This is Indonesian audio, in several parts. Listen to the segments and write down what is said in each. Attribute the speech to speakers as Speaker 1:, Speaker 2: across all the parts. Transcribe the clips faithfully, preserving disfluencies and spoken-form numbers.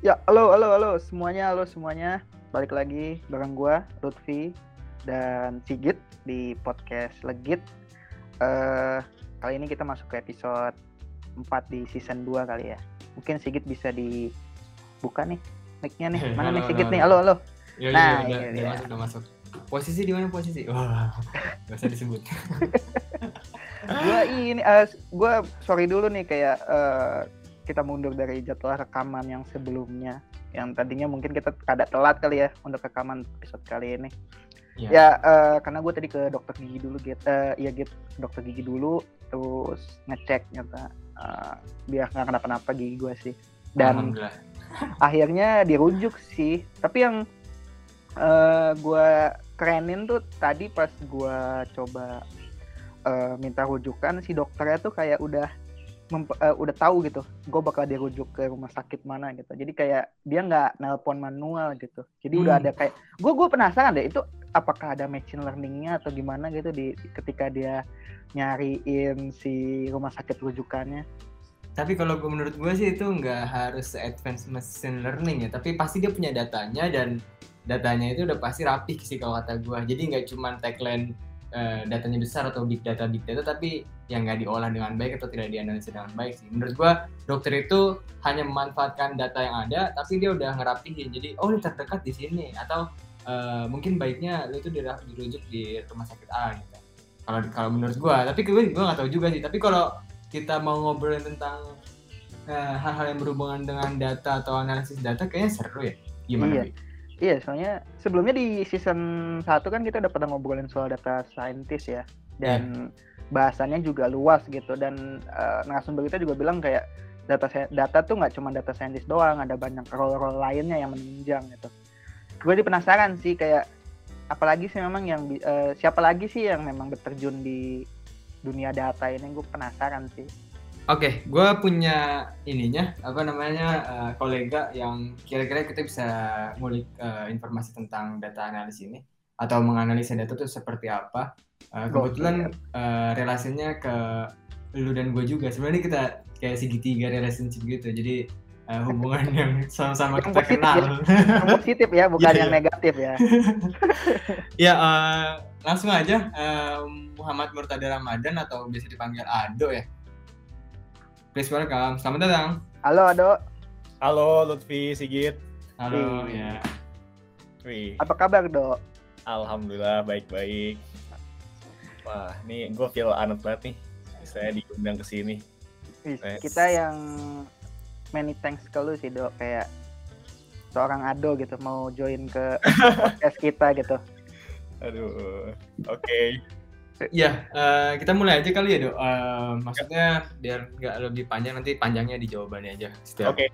Speaker 1: Ya, halo, halo, halo semuanya, halo semuanya. Balik lagi bareng gua, Lutfi dan Sigit di podcast Legit. Uh, kali ini kita masuk ke episode empat di season dua kali ya. Mungkin Sigit bisa dibuka nih mic-nya nih. Mana
Speaker 2: halo,
Speaker 1: nih
Speaker 2: halo,
Speaker 1: Sigit
Speaker 2: halo.
Speaker 1: nih? Halo, halo.
Speaker 2: Ya, ya, ya,
Speaker 1: Nah,
Speaker 2: udah,
Speaker 1: ini
Speaker 2: udah
Speaker 1: dia.
Speaker 2: masuk, udah masuk. Posisi di mana posisi? Wah, nggak usah disebut.
Speaker 1: Gua ini, uh, gua sorry dulu nih kayak uh, kita mundur dari jadwal rekaman yang sebelumnya. Yang tadinya mungkin kita ada telat kali ya untuk rekaman episode kali ini. Ya, ya uh, karena gue tadi ke dokter gigi dulu gitu, uh, ya gitu dokter gigi dulu, terus ngecek nyata uh, biar nggak kenapa-napa gigi gue sih. Dan akhirnya dirujuk sih. Tapi yang uh, gue kerenin tuh tadi pas gue coba uh, minta rujukan, si dokternya tuh kayak udah Memp- uh, udah tahu gitu, gue bakal dirujuk ke rumah sakit mana gitu. Jadi kayak dia nggak nelpon manual gitu. Jadi hmm. udah ada kayak, gue gue penasaran deh itu apakah ada machine learningnya atau gimana gitu di ketika dia nyariin si rumah sakit rujukannya.
Speaker 2: Tapi kalau gue menurut gue sih itu nggak harus advanced machine learning ya. Tapi pasti dia punya datanya dan datanya itu udah pasti rapih sih kalau kata gue. Jadi nggak cuma tagline uh, datanya besar atau big data big data, tapi yang nggak diolah dengan baik atau tidak dianalisa dengan baik sih. Menurut gue dokter itu hanya memanfaatkan data yang ada, tapi dia udah ngerapihin. Jadi oh ini terdekat di sini atau uh, mungkin baiknya lu itu dirujuk di rumah sakit A gitu. Kalau kalau menurut gue, tapi gue gue nggak tahu juga sih. Tapi kalau kita mau ngobrolin tentang uh, hal-hal yang berhubungan dengan data atau analisis data, kayaknya seru ya. Gimana,
Speaker 1: iya. Bi? Iya, soalnya sebelumnya di season satu kan kita udah pernah ngobrolin soal data scientist ya. Dan yeah. bahasannya juga luas gitu. Dan uh, narasumber kita juga bilang kayak data data tuh nggak cuma data scientist doang, ada banyak role-role lainnya yang menunjang gitu. Gue jadi penasaran sih kayak apalagi sih memang yang uh, siapa lagi sih yang memang berterjun di dunia data ini, gue penasaran sih.
Speaker 2: Oke, okay, gue punya ininya apa namanya uh, kolega yang kira-kira kita bisa ngulik uh, informasi tentang data analisis ini atau menganalisa data itu seperti apa. Uh, kebetulan uh, relasinya ke lu dan gue juga. Sebenarnya kita kayak segitiga relationship gitu. Jadi uh, hubungan yang sama-sama
Speaker 1: yang
Speaker 2: kita
Speaker 1: positif
Speaker 2: kenal.
Speaker 1: Ya. Yang positif ya, bukan yeah, yang yeah. negatif ya.
Speaker 2: Ya uh, langsung aja uh, Muhammad Murtada Ramadan atau biasa dipanggil Ado ya. Please welcome, selamat datang.
Speaker 1: Halo Ado.
Speaker 3: Halo Lutfi, Sigit.
Speaker 2: Halo Wih. ya.
Speaker 1: Wih. Apa kabar Dok?
Speaker 3: Alhamdulillah baik-baik. Wah, ini gue feel honored banget nih, saya diundang ke sini.
Speaker 1: Kita yang many thanks ke lu sih Dok, kayak seorang Ado gitu mau join ke podcast kita gitu.
Speaker 3: Aduh, oke. Okay.
Speaker 2: Ya, uh, kita mulai aja kali ya Dok. Uh, maksudnya biar nggak lebih panjang, nanti panjangnya di jawabannya aja.
Speaker 3: Oke. Okay.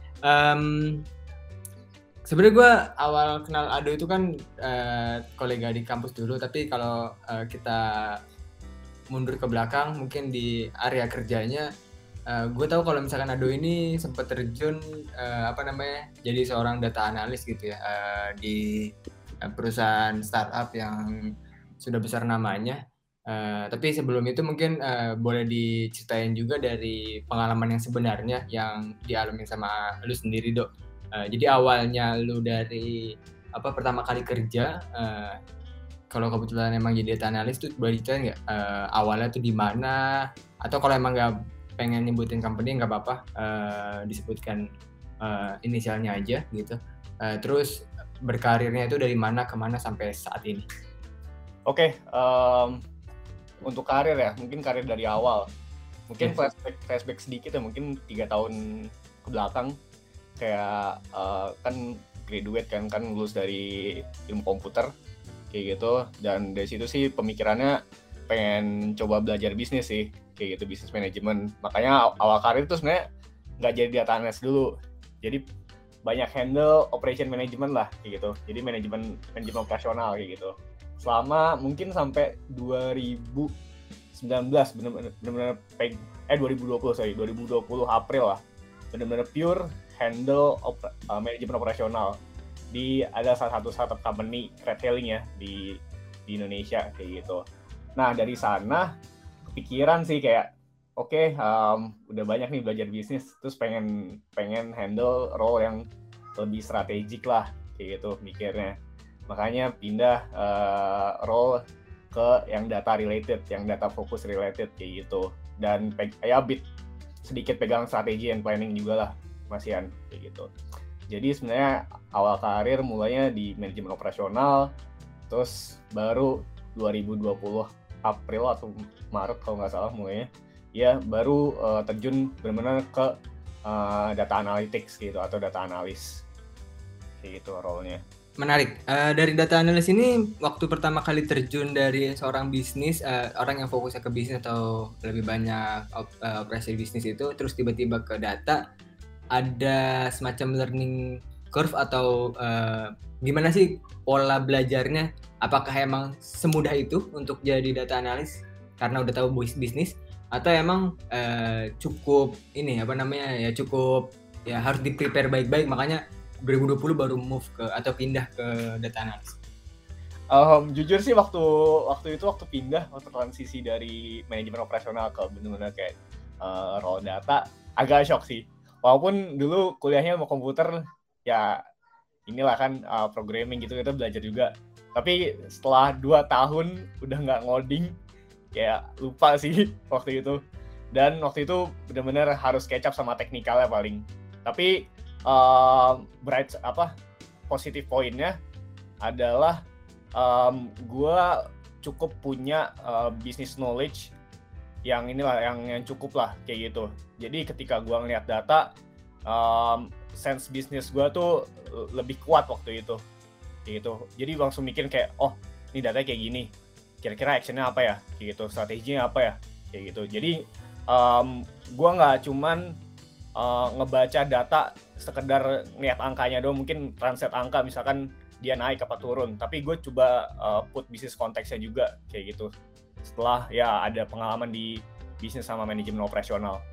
Speaker 2: Um, Sebenarnya gue awal kenal Ado itu kan uh, kolega di kampus dulu, tapi kalau uh, kita mundur ke belakang, mungkin di area kerjanya, uh, gue tahu kalau misalkan Ado ini sempat terjun uh, apa namanya, jadi seorang data analis gitu ya uh, di uh, perusahaan startup yang sudah besar namanya. Uh, tapi sebelum itu mungkin uh, boleh diceritain juga dari pengalaman yang sebenarnya yang dialami sama lu sendiri Dok. Uh, jadi awalnya lu dari apa pertama kali kerja, uh, kalau kebetulan emang jadi data analis tuh boleh diceritain nggak uh, awalnya tuh di mana, atau kalau emang nggak pengen nyebutin company nggak apa-apa, uh, disebutkan uh, inisialnya aja gitu. Uh, terus berkarirnya itu dari mana ke mana sampai saat ini.
Speaker 3: Oke. Okay, um... untuk karir ya, mungkin karir dari awal. Mungkin yes. flashback, flashback sedikit ya, mungkin tiga tahun ke belakang. Kayak uh, kan graduate kan, kan lulus dari ilmu komputer, kayak gitu. Dan dari situ sih pemikirannya pengen coba belajar bisnis sih, kayak gitu, bisnis manajemen. Makanya awal karir tuh sebenarnya nggak jadi data analyst dulu. Jadi banyak handle operation management lah, kayak gitu. Jadi manajemen manajemen operasional kayak gitu. Selama mungkin sampai dua ribu sembilan belas benar-benar eh dua ribu dua puluh sorry dua ribu dua puluh April lah, benar-benar pure handle oper, uh, manajemen operasional di ada salah satu startup company retailing ya di di Indonesia kayak gitu. Nah dari sana kepikiran sih kayak oke okay, um, udah banyak nih belajar bisnis, terus pengen pengen handle role yang lebih strategik lah kayak gitu mikirnya. Makanya pindah uh, role ke yang data related, yang data focus related kayak gitu. Dan pe- ya bit sedikit pegang strategi and planning juga lah masihan kayak gitu. Jadi sebenarnya awal karir mulainya di manajemen operasional, terus baru dua ribu dua puluh April atau Maret kalau nggak salah mulainya, ya baru uh, terjun benar-benar ke uh, data analytics gitu atau data analis kayak gitu role-nya.
Speaker 2: Menarik. Uh, dari data analis ini, waktu pertama kali terjun dari seorang bisnis, uh, orang yang fokusnya ke bisnis atau lebih banyak op- uh, operasi bisnis itu, terus tiba-tiba ke data, ada semacam learning curve atau uh, gimana sih pola belajarnya? Apakah emang semudah itu untuk jadi data analis karena udah tahu bisnis, atau emang uh, cukup ini apa namanya ya cukup ya harus di prepare baik-baik, makanya dua ribu dua puluh baru move ke atau pindah ke data analis?
Speaker 3: Um, jujur sih waktu waktu itu waktu pindah waktu transisi dari manajemen operasional ke benar-benar kayak uh, role data agak shock sih. Walaupun dulu kuliahnya mau komputer ya inilah kan uh, programming gitu kita belajar juga. Tapi setelah dua tahun udah nggak ngoding ya lupa sih waktu itu. Dan waktu itu benar-benar harus catch up sama teknikalnya paling. Tapi Uh, bright apa positif poinnya adalah um, gue cukup punya uh, business knowledge yang inilah yang yang cukup lah kayak gitu. Jadi ketika gue ngeliat data, um, sense bisnis gue tuh lebih kuat waktu itu kayak gitu. Jadi langsung mikir kayak oh ini data kayak gini, kira-kira actionnya apa ya kayak gitu, strateginya apa ya kayak gitu. Jadi um, gue nggak cuman uh, ngebaca data sekedar ngeliat angkanya doang, mungkin translate angka misalkan dia naik apa turun, tapi gue coba uh, put bisnis konteksnya juga kayak gitu setelah ya ada pengalaman di bisnis sama manajemen operasional,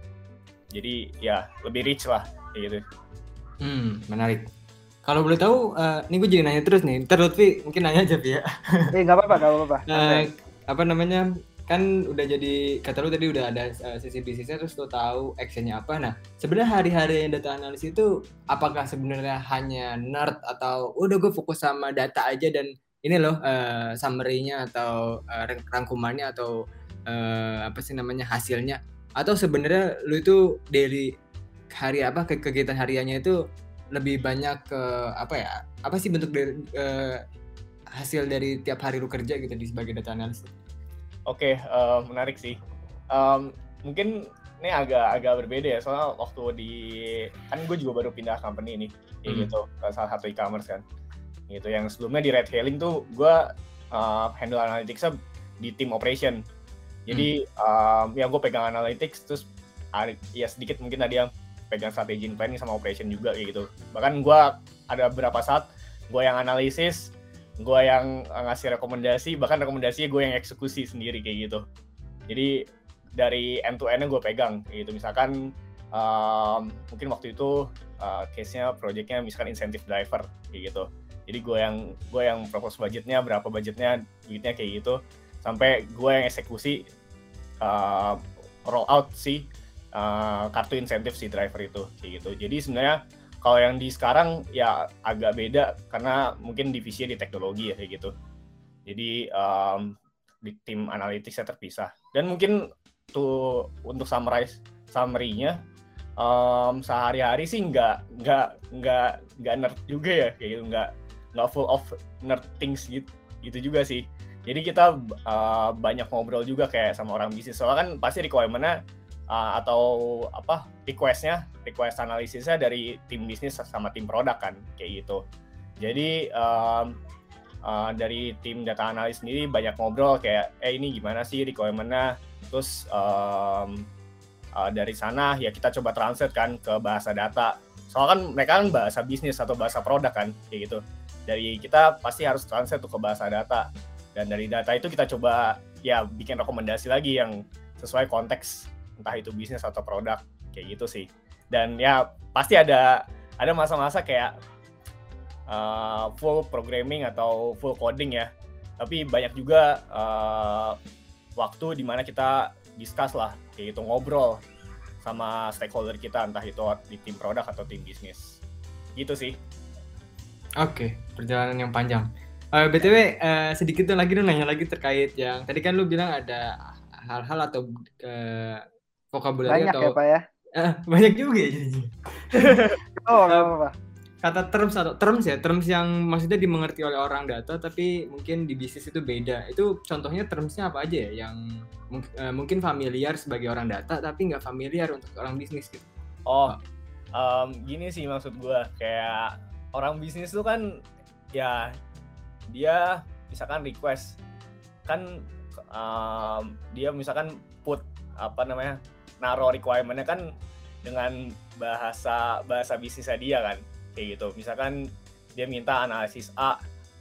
Speaker 3: jadi ya lebih rich lah kayak gitu.
Speaker 2: Hmm, menarik. Kalau boleh tahu, uh, ini gue jadi nanya terus nih, ntar Lutfi mungkin nanya aja ya.
Speaker 1: Eh nggak apa-apa, nggak apa-apa.
Speaker 2: uh, apa namanya, kan udah jadi, kata lu tadi udah ada uh, sisi bisnisnya, terus lu tahu actionnya apa. Nah, sebenarnya hari-hari yang data analis itu apakah sebenarnya hanya nerd atau udah gue fokus sama data aja dan ini loh uh, summary-nya atau uh, rangkumannya atau uh, apa sih namanya hasilnya, atau sebenarnya lu itu dari hari apa ke kegiatan hariannya itu lebih banyak ke apa ya, apa sih bentuk dari uh, hasil dari tiap hari lu kerja gitu di sebagai data analis?
Speaker 3: Oke, okay, uh, menarik sih. Um, mungkin ini agak agak berbeda ya, soalnya waktu di kan gue juga baru pindah company ini, kayak hmm. gitu, ke salah satu e-commerce kan, gitu. Yang sebelumnya di Red Hailing tuh gue uh, handle analytics-nya di tim operation. Jadi hmm. um, ya gue pegang analytics, terus ya sedikit mungkin ada yang pegang strategi planning sama operation juga kayak gitu. Bahkan gue ada beberapa saat gue yang analisis, gue yang ngasih rekomendasi, bahkan rekomendasinya gue yang eksekusi sendiri kayak gitu. Jadi dari end to end-nya gue pegang kayak gitu. Misalkan um, mungkin waktu itu uh, case-nya project-nya misalkan incentive driver kayak gitu. Jadi gue yang gue yang propose budgetnya, berapa budgetnya, duitnya kayak gitu. Sampai gue yang eksekusi uh, roll out si uh, kartu insentif si driver itu kayak gitu. Jadi sebenarnya kalau yang di sekarang ya agak beda karena mungkin divisinya di teknologi ya kayak gitu. Jadi um, di tim analytics-nya terpisah. Dan mungkin tuh untuk summarize summary-nya um, sehari-hari sih nggak nggak nggak nggak nerd juga ya kayak gitu, nggak nggak full of nerd things gitu gitu juga sih. Jadi kita uh, banyak ngobrol juga kayak sama orang bisnis. Soalnya kan pasti requirement-nya Uh, atau apa request-nya, request analisisnya dari tim bisnis sama tim produk kan kayak gitu. Jadi um, uh, dari tim data analis sendiri banyak ngobrol kayak eh ini gimana sih requirement-nya, terus um, uh, dari sana ya kita coba translate kan ke bahasa data. Soalnya kan mereka kan bahasa bisnis atau bahasa produk kan kayak gitu. Dari kita pasti harus translate tuh ke bahasa data, dan dari data itu kita coba ya bikin rekomendasi lagi yang sesuai konteks entah itu bisnis atau produk kayak gitu sih. Dan ya pasti ada ada masa-masa kayak uh, full programming atau full coding ya, tapi banyak juga uh, waktu dimana kita discuss lah kayak gitu, ngobrol sama stakeholder kita entah itu di tim produk atau tim bisnis gitu sih.
Speaker 2: Oke, perjalanan yang panjang. Uh, B T W uh, sedikit tuh lagi dong nanya lagi terkait yang tadi kan lu bilang ada hal-hal atau uh, vocabulary
Speaker 1: Banyak
Speaker 2: atau
Speaker 1: ya Pak ya.
Speaker 2: uh, banyak juga ya jadinya.
Speaker 1: Oh nggak
Speaker 2: Uh,
Speaker 1: apa-apa.
Speaker 2: kata terms atau terms ya, terms yang maksudnya dimengerti oleh orang data tapi mungkin di bisnis itu beda. Itu contohnya termsnya apa aja ya yang mung- uh, mungkin familiar sebagai orang data tapi nggak familiar untuk orang bisnis gitu.
Speaker 3: Oh, um, gini sih maksud gue, kayak orang bisnis tuh kan ya dia misalkan request kan, um, dia misalkan put apa namanya naro requirement-nya kan dengan bahasa bahasa bisnisnya dia kan, kayak gitu. Misalkan dia minta analisis A,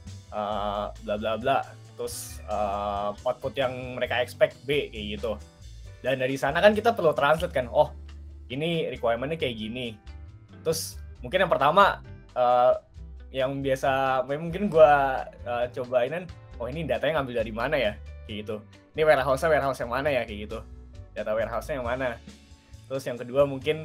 Speaker 3: uh, bla bla bla, terus uh, output yang mereka expect B, kayak gitu. Dan dari sana kan kita perlu translate kan, oh ini requirement-nya kayak gini. Terus mungkin yang pertama uh, yang biasa mungkin gue uh, cobain, oh ini datanya ngambil dari mana ya, kayak gitu. Ini warehouse-nya warehouse yang mana ya, kayak gitu. Data warehouse-nya yang mana. Terus yang kedua mungkin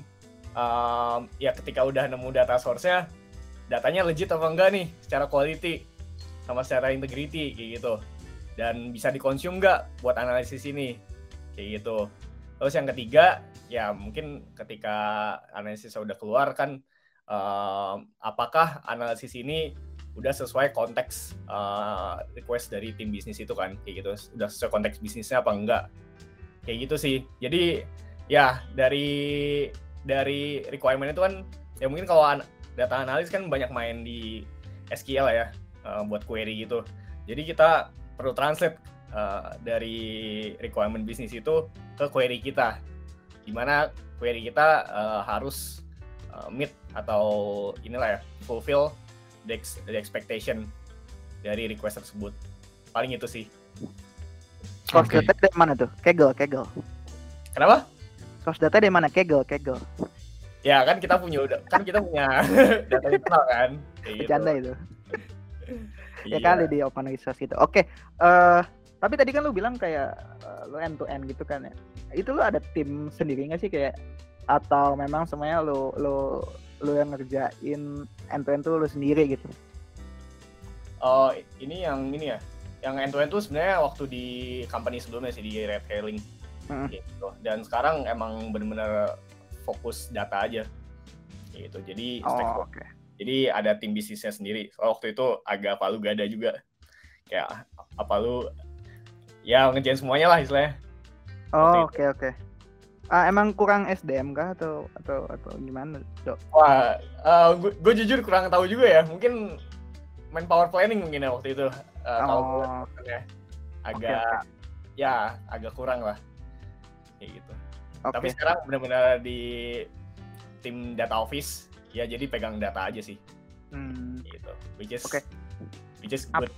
Speaker 3: um, ya ketika udah nemu data source-nya, datanya legit apa enggak nih secara quality sama secara integrity, kayak gitu. Dan bisa dikonsum enggak buat analisis ini, kayak gitu. Terus yang ketiga, ya mungkin ketika analisisnya udah keluar kan, Uh, apakah analisis ini udah sesuai konteks uh, request dari tim bisnis itu kan, kayak gitu, udah sesuai konteks bisnisnya apa enggak, kayak gitu sih. Jadi ya dari dari requirement itu kan ya mungkin kalau an- data analis kan banyak main di S Q L ya, uh, buat query gitu. Jadi kita perlu translate uh, dari requirement bisnis itu ke query kita, dimana query kita uh, harus Uh, meet atau inilah ya, fulfill the, ex- the expectation dari request tersebut. Paling itu sih.
Speaker 1: Source
Speaker 2: Oke.
Speaker 1: data dari mana tuh? Kaggle, Kaggle.
Speaker 3: Kenapa?
Speaker 1: Source data dari mana? Kaggle, Kaggle.
Speaker 3: Ya kan kita punya udah kan kita punya data internal kan. Kayak gitu.
Speaker 1: Bercanda itu. Ya
Speaker 3: Iya.
Speaker 1: kali di open resource gitu. Oke, eh tapi tadi kan lu bilang kayak eh, lu end to end gitu kan ya. Itu lu ada tim sendiri nggak sih kayak, atau memang semuanya lu lu lu yang ngerjain end to end tuh lu sendiri gitu?
Speaker 3: Oh, ini yang ini ya. Yang end to end tuh sebenarnya waktu di company sebelumnya sih, di Red Hailing.
Speaker 1: Hmm.
Speaker 3: Gitu. Dan sekarang emang benar-benar fokus data aja. Gitu. Jadi
Speaker 1: Oh,
Speaker 3: stakeholder-
Speaker 1: oke.
Speaker 3: Jadi ada tim bisnisnya sendiri. So, waktu itu agak palu gada juga. Kayak apa lu ya ngerjain semuanya lah istilahnya.
Speaker 1: Oh, oke oke. Ah, emang kurang S D M kah atau atau atau gimana, Dok?
Speaker 3: Wah, uh, gue jujur kurang tahu juga ya. Mungkin manpower planning mungkin ya waktu itu. Uh, tahu gue
Speaker 1: Oh,
Speaker 3: ya. Agak
Speaker 1: oke.
Speaker 3: ya agak kurang lah. Kayak gitu. Tapi
Speaker 1: Oke.
Speaker 3: sekarang benar-benar di tim data office ya, jadi pegang data aja sih.
Speaker 1: Hmm.
Speaker 3: Gitu. Which is
Speaker 1: Oke.
Speaker 3: which is
Speaker 1: Ap-
Speaker 3: good.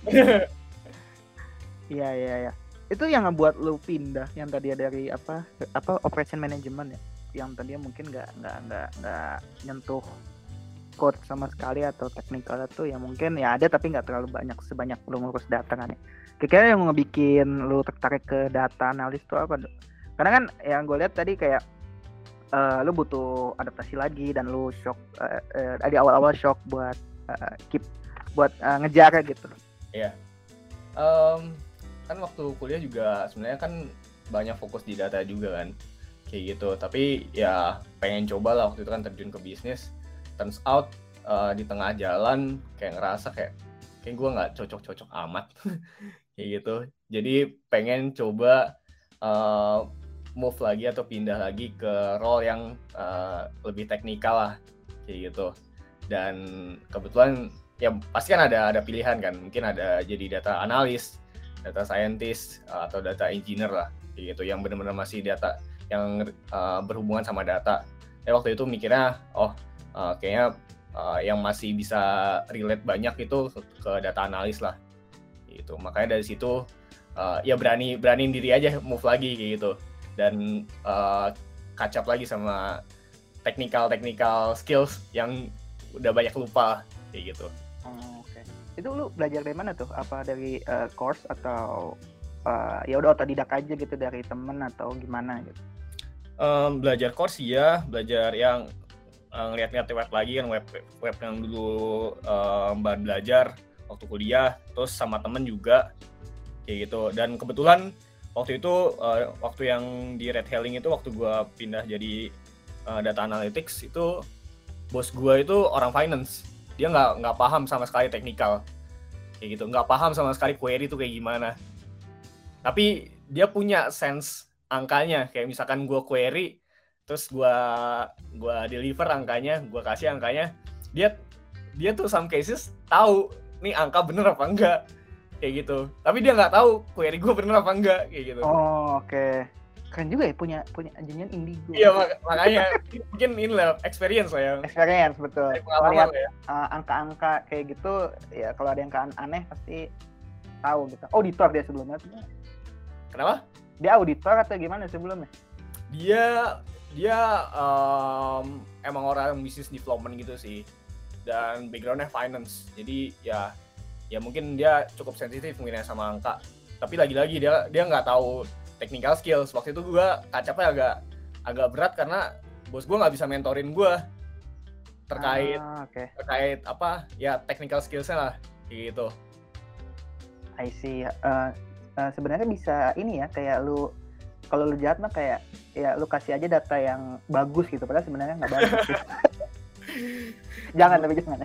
Speaker 1: Iya iya iya. Itu yang ngebuat lu pindah yang tadi dari apa apa operation management ya, yang tadinya mungkin nggak nggak nggak nggak nyentuh code sama sekali atau technical itu, yang mungkin ya ada tapi nggak terlalu banyak sebanyak lu ngurus data kan ya. Kira-kira yang ngebikin lu tertarik ke data analis itu apa, Dok? Karena kan yang gue lihat tadi kayak uh, lu butuh adaptasi lagi dan lu shock uh, uh, di awal-awal shock buat uh, keep buat uh, ngejar gitu.
Speaker 3: Iya. Um, kan waktu kuliah juga sebenarnya kan banyak fokus di data juga kan, kayak gitu. Tapi ya pengen coba lah waktu itu kan terjun ke bisnis. Turns out uh, di tengah jalan kayak ngerasa kayak kayak gue nggak cocok-cocok amat kayak gitu. Jadi pengen coba uh, move lagi atau pindah lagi ke role yang uh, lebih teknikal lah, kayak gitu. Dan kebetulan ya pasti kan ada ada pilihan kan, mungkin ada jadi data analis, data scientist, atau data engineer lah, kayak gitu, yang benar-benar masih data yang uh, berhubungan sama data. Ya waktu itu mikirnya oh uh, kayaknya uh, yang masih bisa relate banyak itu ke, ke data analis lah, gitu. Makanya dari situ uh, ya berani beraniin diri aja move lagi kayak gitu, dan uh, catch up lagi sama technical technical skills yang udah banyak lupa kayak gitu.
Speaker 1: Oh, oke. Itu lu belajar dari mana tuh? Apa dari uh, course atau uh, ya udah otodidak aja gitu dari temen atau gimana gitu?
Speaker 3: Um, belajar course ya, belajar yang uh, ngeliat-ngeliat web lagi kan, web web yang dulu uh, bahan belajar waktu kuliah, terus sama temen juga kayak gitu. Dan kebetulan waktu itu uh, waktu yang di Red Hailing itu waktu gue pindah jadi uh, data analytics itu bos gue itu orang finance, dia nggak nggak paham sama sekali teknikal kayak gitu, nggak paham sama sekali query itu kayak gimana. Tapi dia punya sense angkanya, kayak misalkan gue query terus gue gue deliver angkanya, gue kasih angkanya, dia dia tuh some cases tahu nih angka bener apa enggak kayak gitu. Tapi dia nggak tahu query gue bener apa enggak kayak gitu.
Speaker 1: Oh, oke. Okay. Keren juga ya punya punya engineer Indigo.
Speaker 3: Iya, mak- makanya mungkin ini lah experience lah ya.
Speaker 1: Experience betul.
Speaker 3: Pengalaman
Speaker 1: Melihat
Speaker 3: ya.
Speaker 1: uh, angka-angka kayak gitu ya, kalau ada yang aneh pasti tahu gitu. Auditor dia sebelumnya.
Speaker 3: Kenapa?
Speaker 1: Dia auditor atau gimana sebelumnya?
Speaker 3: Dia dia um, emang orang business development gitu sih, dan backgroundnya finance. Jadi ya ya mungkin dia cukup sensitif mungkin ya sama angka. Tapi lagi-lagi dia dia nggak tahu technical skills. Waktu itu gue kacapnya agak agak berat karena bos gue nggak bisa mentorin gue terkait
Speaker 1: ah, okay.
Speaker 3: terkait apa ya technical skillsnya lah gitu.
Speaker 1: I see. Uh, uh, sebenarnya bisa ini ya, kayak lu kalau lu jahat mah kayak ya lu kasih aja data yang bagus gitu, padahal sebenarnya nggak bagus. Gitu. Jangan tapi jangan.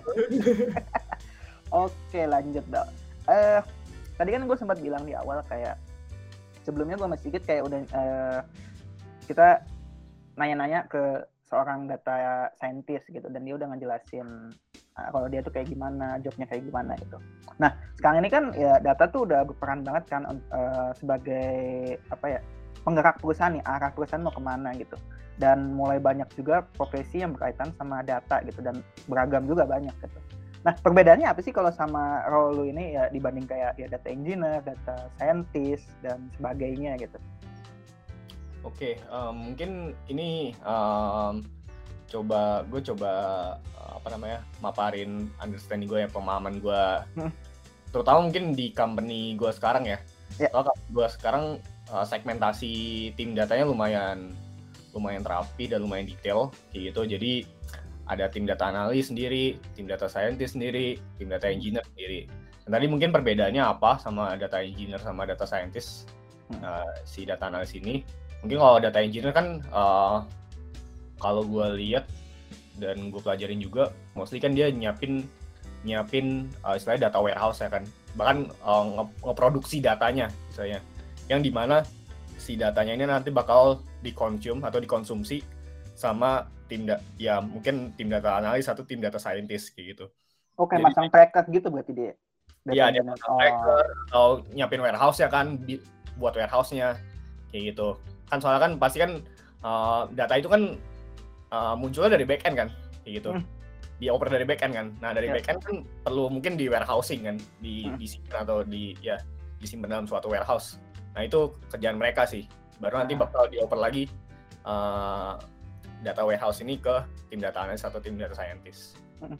Speaker 1: Oke, lanjut dong. Uh, tadi kan gue sempat bilang di awal kayak sebelumnya gue masih sedikit kayak udah uh, kita nanya-nanya ke seorang data scientist gitu, dan dia udah ngejelasin uh, kalau dia tuh kayak gimana, jobnya kayak gimana gitu. Nah sekarang ini kan ya data tuh udah berperan banget kan uh, sebagai apa ya, penggerak perusahaan nih, arah perusahaan mau kemana gitu. Dan mulai banyak juga profesi yang berkaitan sama data gitu, dan beragam juga banyak gitu. Nah perbedaannya apa sih kalau sama role lu ini ya dibanding kayak ya data engineer, data scientist dan sebagainya gitu?
Speaker 3: Oke, okay, um, mungkin ini um, coba gue coba apa namanya maparin understanding gue ya, pemahaman gue, hmm. terutama mungkin di company gue sekarang ya. Yeah. Kalau gue sekarang uh, segmentasi tim datanya lumayan lumayan rapi dan lumayan detail kayak gitu. Jadi ada tim data analis sendiri, tim data scientist sendiri, tim data engineer sendiri. Dan tadi mungkin perbedaannya apa sama data engineer sama data scientist, hmm. uh, si data analis ini. Mungkin kalau data engineer kan uh, kalau gue lihat dan gue pelajarin juga, mostly kan dia nyiapin nyiapin uh, istilahnya data warehouse ya kan, bahkan uh, nge- ngeproduksi datanya misalnya, yang dimana si datanya ini nanti bakal dikonsum atau dikonsumsi sama tim da- ya mungkin tim data analis atau tim data scientist kayak gitu.
Speaker 1: Oke, okay, masang tracker gitu berarti dia.
Speaker 3: Iya, dia masang oh. tracker atau nyiapin warehouse ya kan, di, buat warehouse-nya kayak gitu. Kan soalnya kan pasti kan uh, data itu kan uh, munculnya dari backend kan kayak gitu, hmm. dioper dari backend kan. Nah dari yeah. backend kan perlu mungkin di warehousing kan, di hmm. disimpan atau di ya disimpan dalam suatu warehouse. Nah itu kerjaan mereka sih, baru nanti bakal dioper lagi uh, data warehouse ini ke tim data analyst atau tim data scientist. hmm.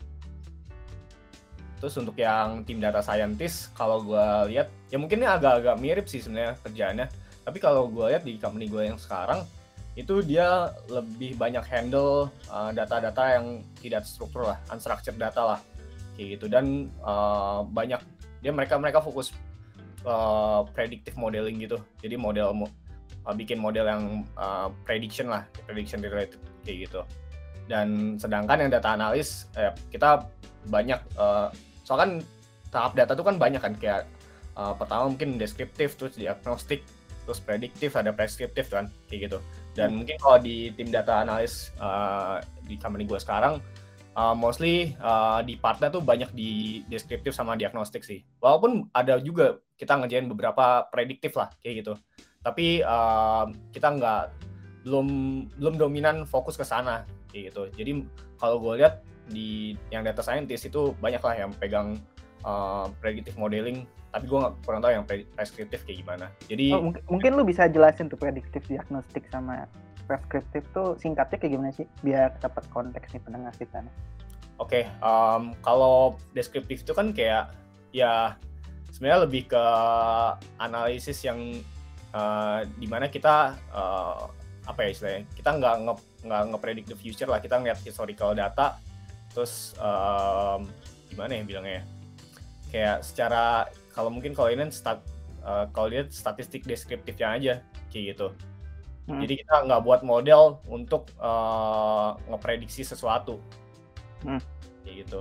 Speaker 3: Terus untuk yang tim data scientist, kalau gue lihat ya mungkin ini agak-agak mirip sih sebenarnya kerjaannya. Tapi kalau gue lihat di company gue yang sekarang, itu dia lebih banyak handle uh, data-data yang tidak struktur lah, unstructured data lah, kayak gitu. Dan uh, banyak dia mereka mereka fokus uh, predictive modeling gitu. Jadi model uh, bikin model yang uh, prediction lah, prediction related kayak gitu. Dan sedangkan yang data analis, eh, kita banyak uh, soalnya kan tahap data itu kan banyak kan, kayak uh, pertama mungkin deskriptif, terus diagnostik, terus prediktif, ada preskriptif kan kayak gitu. Dan hmm. mungkin kalau di tim data analis uh, di company gue sekarang uh, mostly uh, di partnya tuh banyak di deskriptif sama diagnostik sih, walaupun ada juga kita ngerjain beberapa prediktif lah kayak gitu, tapi uh, kita nggak belum belum dominan fokus ke sana kayak gitu. Jadi kalau gue lihat di yang data scientist itu banyak lah yang pegang uh, predictive modeling, tapi gue nggak kurang tahu yang preskriptif kayak gimana. Jadi
Speaker 1: oh, mungkin, mungkin lu bisa jelasin tuh prediktif, diagnostik sama preskriptif tuh singkatnya kayak gimana sih, biar dapat konteks nih pendengar kita.
Speaker 3: Oke, okay, um, kalau deskriptif itu kan kayak ya sebenarnya lebih ke analisis yang uh, dimana kita uh, apa ya istilahnya, kita nggak nge, nggak nge-predict the future lah, kita ngeliat historical data, terus um, gimana ya bilangnya ya, kayak secara kalau mungkin kalau ini stat, uh, kalau lihat statistik deskriptifnya aja kayak gitu. Hmm. Jadi kita nggak buat model untuk uh, ngeprediksi sesuatu, hmm. kayak gitu.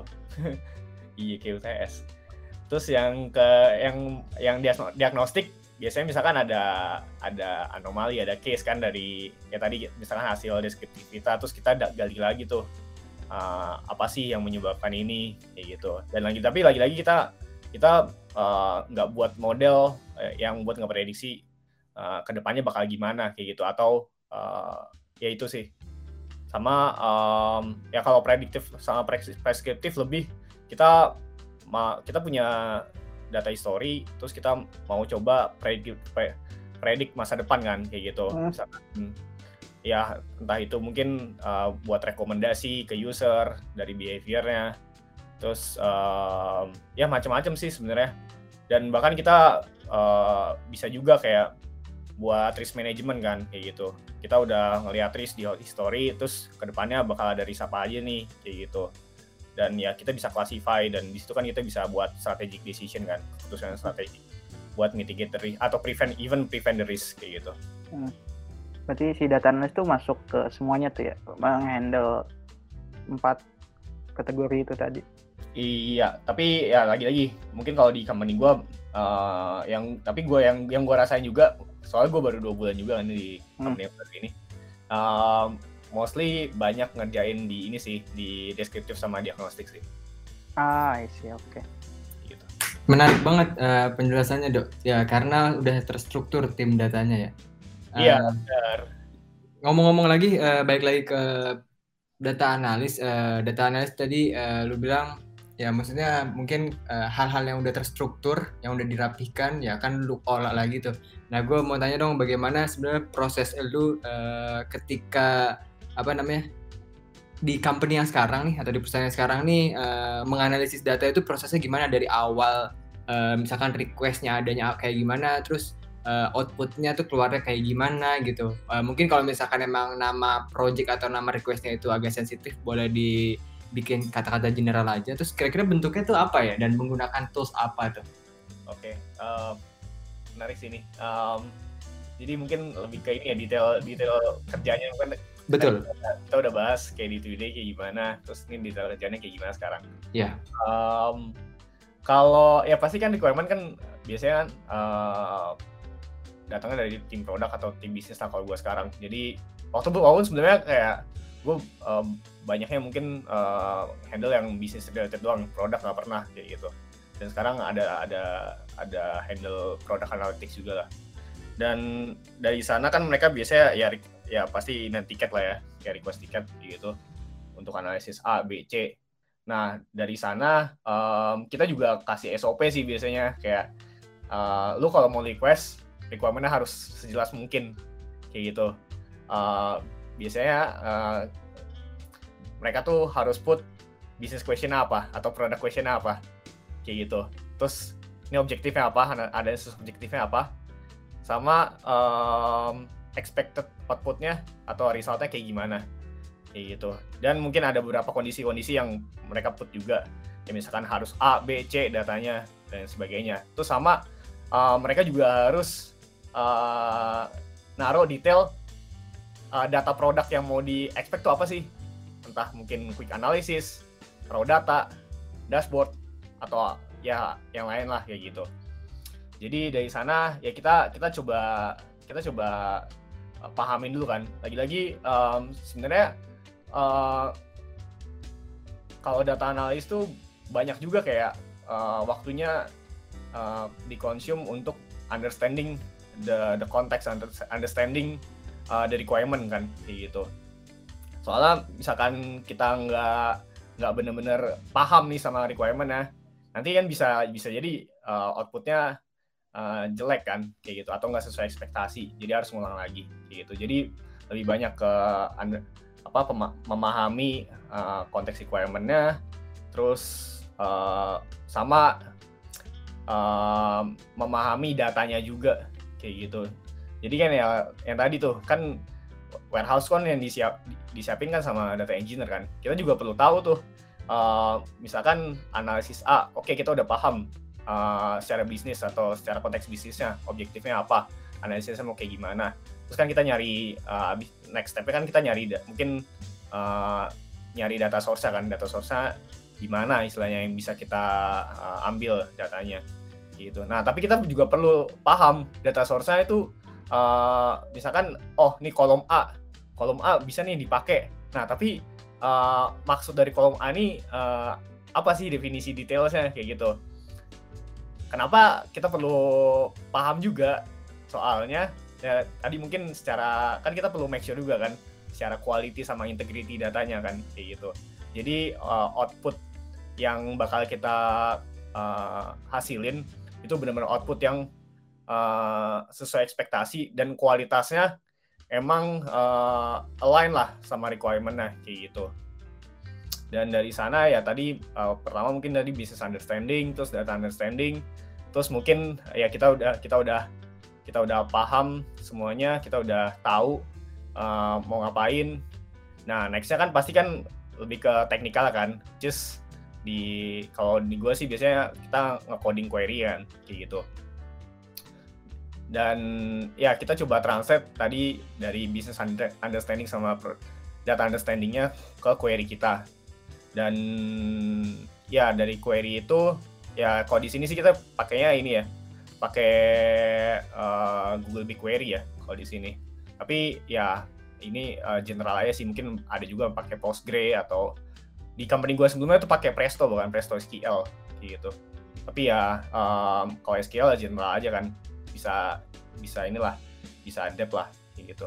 Speaker 3: I Q T S. Terus yang ke yang yang diagnostik biasanya misalkan ada ada anomali, ada case kan dari ya tadi misalkan hasil deskriptif kita, terus kita gali lagi tuh uh, apa sih yang menyebabkan ini kayak gitu. Dan lagi tapi lagi-lagi kita kita nggak uh, buat model uh, yang buat ngeprediksi uh, kedepannya bakal gimana kayak gitu, atau uh, ya itu sih sama um, ya kalau prediktif sama preskriptif lebih kita ma, kita punya data history, terus kita mau coba predik predik masa depan kan kayak gitu. Hmm. Misalkan ya entah itu mungkin uh, buat rekomendasi ke user dari behaviornya, terus uh, ya macam-macam sih sebenarnya. Dan bahkan kita uh, bisa juga kayak buat risk management kan kayak gitu. Kita udah ngeliat risk di history, terus kedepannya bakal ada risk apa aja nih kayak gitu. Dan ya kita bisa classify, dan di situ kan kita bisa buat strategic decision kan, keputusan strategi buat mitigate the risk atau prevent even prevent the risk kayak gitu.
Speaker 1: Hmm. Berarti si data analyst tuh masuk ke semuanya tuh ya, menghandle empat kategori itu tadi.
Speaker 3: Iya, tapi ya lagi-lagi mungkin kalau di company gue uh, yang tapi gue yang yang gue rasain juga, soalnya gue baru dua bulan juga kan di company hmm. ini. Um, mostly banyak ngerjain di ini sih, di deskriptif sama diagnostik sih.
Speaker 1: Ah, I see, oke. Okay.
Speaker 2: Gitu. Menarik banget uh, penjelasannya, Dok. Ya, karena udah terstruktur tim datanya ya.
Speaker 3: Iya, uh, benar.
Speaker 2: Ngomong-ngomong lagi, uh, balik lagi ke data analis. Uh, data analis tadi uh, lu bilang, ya maksudnya mungkin uh, hal-hal yang udah terstruktur, yang udah dirapihkan, ya kan lu olah lagi tuh. Nah, gue mau tanya dong, bagaimana sebenarnya proses lu uh, ketika apa namanya di company yang sekarang nih, atau di perusahaan yang sekarang nih, uh, menganalisis data itu prosesnya gimana dari awal, uh, misalkan request-nya adanya kayak gimana, terus uh, output-nya tuh keluarnya kayak gimana gitu. Uh, mungkin kalau misalkan emang nama project atau nama request-nya itu agak sensitif, boleh dibikin kata-kata general aja. Terus kira-kira bentuknya tuh apa ya, dan menggunakan tools apa tuh?
Speaker 3: Oke, okay. uh, menarik sih ini. Um, jadi mungkin lebih ke ini ya, detail detail kerjanya kan.
Speaker 2: Betul.
Speaker 3: Kita, kita udah bahas kayak di Today kayak gimana, terus ini detail kerjanya kayak gimana sekarang.
Speaker 2: Iya. Yeah.
Speaker 3: Um, kalau ya pasti kan requirement kan biasanya kan uh, datangnya dari tim produk atau tim bisnis lah kalau gue sekarang. Jadi waktu awal sebenarnya kayak gue um, banyaknya mungkin uh, handle yang bisnis related doang, produk nggak pernah kayak gitu. Dan sekarang ada ada ada handle product analytics juga lah. Dan dari sana kan mereka biasanya ya ya pasti nanti tiket lah ya, kayak request tiket gitu untuk analisis A, B, C. Nah dari sana um, kita juga kasih S O P sih biasanya, kayak uh, lu kalau mau request requirement-nya harus sejelas mungkin kayak gitu. Uh, biasanya uh, mereka tuh harus put business question apa atau product question apa kayak gitu. Terus ini objektifnya apa, ada subjektifnya apa, sama um, expected output-nya atau result-nya kayak gimana kayak gitu. Dan mungkin ada beberapa kondisi-kondisi yang mereka put juga, ya misalkan harus A, B, C datanya dan sebagainya. Terus sama uh, mereka juga harus uh, naruh detail uh, data produk yang mau di-expect tuh apa sih, entah mungkin quick analysis, raw data, dashboard, atau ya yang lain lah kayak gitu. Jadi dari sana ya kita kita coba kita coba uh, pahamin dulu kan. Lagi-lagi um, sebenarnya uh, kalau data analis tuh banyak juga kayak uh, waktunya uh, dikonsum untuk understanding the the context, understanding uh, the requirement kan kayak gitu. Soalnya misalkan kita nggak nggak benar-benar paham nih sama requirement-nya, nanti kan bisa bisa jadi uh, outputnya Uh, jelek kan kayak gitu, atau nggak sesuai ekspektasi, jadi harus ngulang lagi kayak gitu. Jadi lebih banyak ke under, apa pema- memahami uh, konteks requirement-nya, terus uh, sama uh, memahami datanya juga kayak gitu. Jadi kan ya yang tadi tuh kan warehouse kan yang disiap disiapin kan sama data engineer kan. Kita juga perlu tahu tuh uh, misalkan analisis A, oke okay, kita udah paham uh, secara bisnis atau secara konteks bisnisnya objektifnya apa, analisisnya mau kayak gimana. Terus kan kita nyari uh, next step-nya kan kita nyari da- mungkin uh, nyari data source kan, data source-nya di mana istilahnya yang bisa kita uh, ambil datanya gitu. Nah, tapi kita juga perlu paham data source-nya itu uh, misalkan oh nih kolom A, kolom A bisa nih dipakai. Nah, tapi uh, maksud dari kolom A ini uh, apa sih definisi detailnya kayak gitu. Kenapa kita perlu paham juga soalnya ya tadi mungkin secara kan kita perlu make sure juga kan secara quality sama integrity datanya kan kayak gitu. Jadi uh, output yang bakal kita uh, hasilin itu benar-benar output yang uh, sesuai ekspektasi dan kualitasnya emang uh, align lah sama requirement-nya kayak gitu. Dan dari sana ya tadi uh, pertama mungkin tadi business understanding, terus data understanding, terus mungkin ya kita udah kita udah kita udah paham semuanya, kita udah tahu uh, mau ngapain. Nah nextnya kan pasti kan lebih ke teknikal kan, just di kalau di gue sih biasanya kita nge-coding query kan kayak gitu. Dan ya kita coba translate tadi dari business understanding sama data understanding-nya ke query kita. Dan ya dari query itu ya kalau di sini sih kita pakainya ini ya, pakai uh, Google BigQuery ya kalau di sini. Tapi ya ini uh, general aja sih, mungkin ada juga pakai Postgre atau di company gue sebelumnya tuh pakai Presto bukan Presto S Q L gitu. Tapi ya um, kalau S Q L ya general aja kan, bisa bisa inilah bisa adapt lah gitu.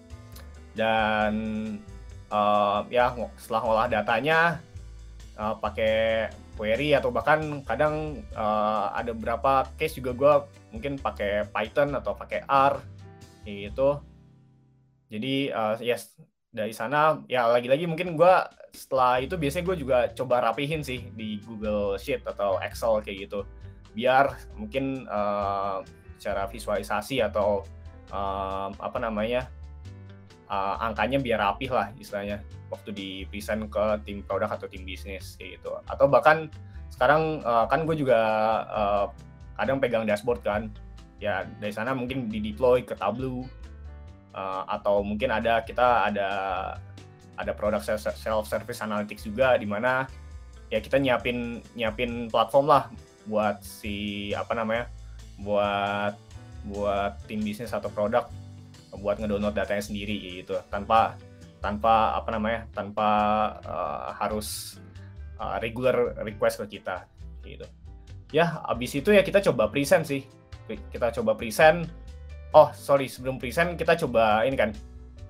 Speaker 3: Dan uh, ya setelah ngolah datanya uh, pakai query atau bahkan kadang uh, ada beberapa case juga gue mungkin pakai Python atau pakai R gitu. Jadi uh, yes dari sana ya lagi-lagi mungkin gue setelah itu biasanya gue juga coba rapihin sih di Google Sheet atau Excel kayak gitu biar mungkin uh, secara visualisasi atau uh, apa namanya uh, angkanya biar rapih lah istilahnya waktu di present ke tim produk atau tim bisnis kayak gitu. Atau bahkan sekarang uh, kan gue juga uh, kadang pegang dashboard kan ya, dari sana mungkin di deploy ke Tableau. Uh, atau mungkin ada kita ada ada produk self service analytics juga di mana ya kita nyiapin nyiapin platform lah buat si apa namanya buat buat tim bisnis atau produk buat ngedownload datanya sendiri gitu tanpa tanpa apa namanya tanpa uh, harus uh, regular request ke kita gitu. Ya abis itu ya kita coba present sih kita coba present. Oh sorry sebelum present kita coba ini kan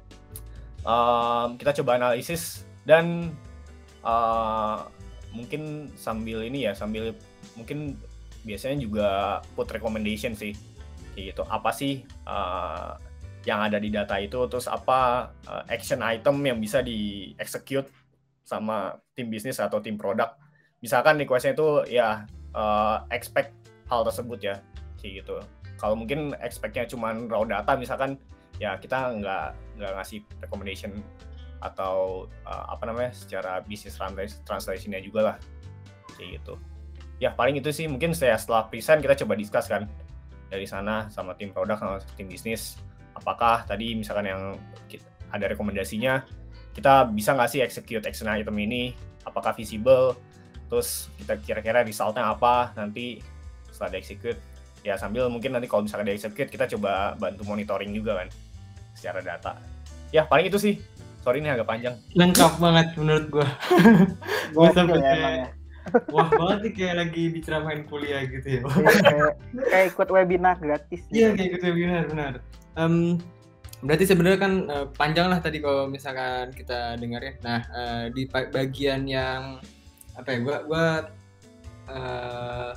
Speaker 3: um, kita coba analisis dan uh, mungkin sambil ini ya sambil mungkin biasanya juga put recommendation sih kayak gitu apa sih uh, yang ada di data itu, terus apa uh, action item yang bisa di execute sama tim bisnis atau tim produk. Misalkan request-nya itu ya uh, expect hal tersebut ya kayak gitu. Kalau mungkin expect-nya cuma raw data misalkan ya kita nggak nggak ngasih recommendation atau uh, apa namanya secara business translation-nya juga lah kayak gitu. Ya paling itu sih mungkin saya setelah present kita coba discuss kan dari sana sama tim produk sama tim bisnis apakah tadi misalkan yang kita, ada rekomendasinya kita bisa nggak sih execute action item ini, apakah visible, terus kita kira-kira resultnya apa nanti setelah di execute. Ya sambil mungkin nanti kalau misalkan di execute kita coba bantu monitoring juga kan secara data. Ya paling itu sih. Sorry ini agak panjang.
Speaker 2: Lengkap banget menurut gue. Gue sampai
Speaker 1: ya,
Speaker 2: kayak wah banget nih kayak lagi diceramain kuliah gitu ya.
Speaker 1: kayak, kayak ikut webinar gratis.
Speaker 2: Iya kayak ikut webinar benar. Um, berarti sebenarnya kan uh, panjang lah tadi kalau misalkan kita dengerin. Nah uh, di bagian yang apa ya? Gue gue uh,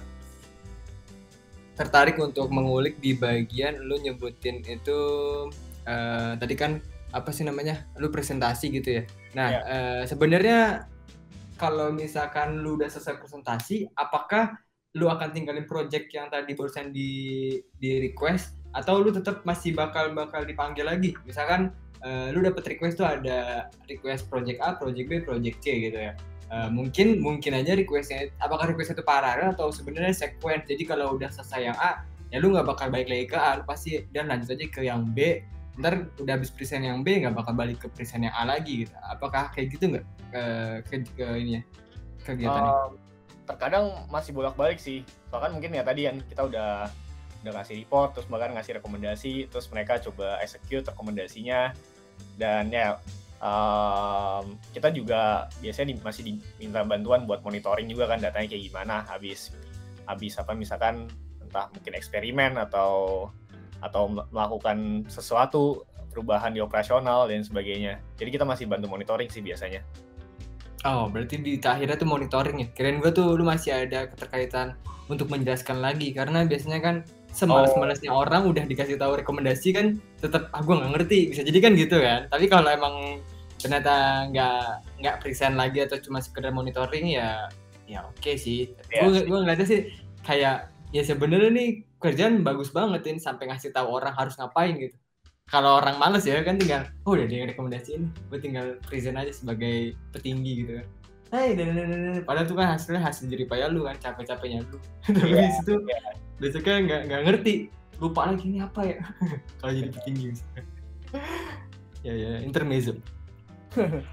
Speaker 2: tertarik untuk mengulik di bagian lu nyebutin itu uh, tadi kan apa sih namanya lu presentasi gitu ya. Nah yeah. uh, sebenarnya kalau misalkan lu udah selesai presentasi, apakah lu akan tinggalin project yang tadi barusan di di request atau lu tetap masih bakal bakal dipanggil lagi? Misalkan uh, lu dapet request tuh ada request project A, project B, project C gitu ya. Uh, mungkin mungkin aja requestnya, apakah request itu paralel atau sebenarnya sequence. Jadi kalau udah selesai yang A, ya lu nggak bakal balik lagi ke A, lu pasti dan lanjut aja ke yang B. Ntar udah habis present yang B nggak bakal balik ke present yang A lagi gitu. Apakah kayak gitu nggak ke, ke, ke ini ya kegiatannya?
Speaker 3: Um, terkadang masih bolak-balik sih. Bahkan mungkin ya tadi kan kita udah udah ngasih report, terus bahkan ngasih rekomendasi, terus mereka coba execute rekomendasinya, dan ya um, kita juga biasanya di, masih diminta bantuan buat monitoring juga kan datanya kayak gimana habis habis apa misalkan entah mungkin eksperimen atau atau melakukan sesuatu perubahan di operasional dan sebagainya. Jadi kita masih bantu monitoring sih biasanya.
Speaker 2: Oh, berarti di akhirnya tuh monitoring ya. Kirain gue tuh lu masih ada keterkaitan untuk menjelaskan lagi, karena biasanya kan semalas-malasnya oh. orang udah dikasih tahu rekomendasi kan tetap ah gue nggak ngerti, bisa jadi kan gitu kan. Tapi kalau emang ternyata nggak nggak present lagi atau cuma sekedar monitoring ya ya oke okay sih. Yeah, gue gue ngeliatnya sih kayak ya sebenarnya nih kerjaan bagus banget ini sampai ngasih tahu orang harus ngapain gitu. Kalau orang males ya kan tinggal oh udah dia rekomendasiin, gue tinggal present aja sebagai petinggi gitu kan. Hai, dan padahal tuh kan hasilnya hasil jerih payah lu kan, capek-capeknya lu. Tapi yeah, di situ yeah. besoknya nggak nggak ngerti, lupa lagi ini apa ya kalau jadi petinggi misalkan. ya ya intermezzo.
Speaker 1: Oke,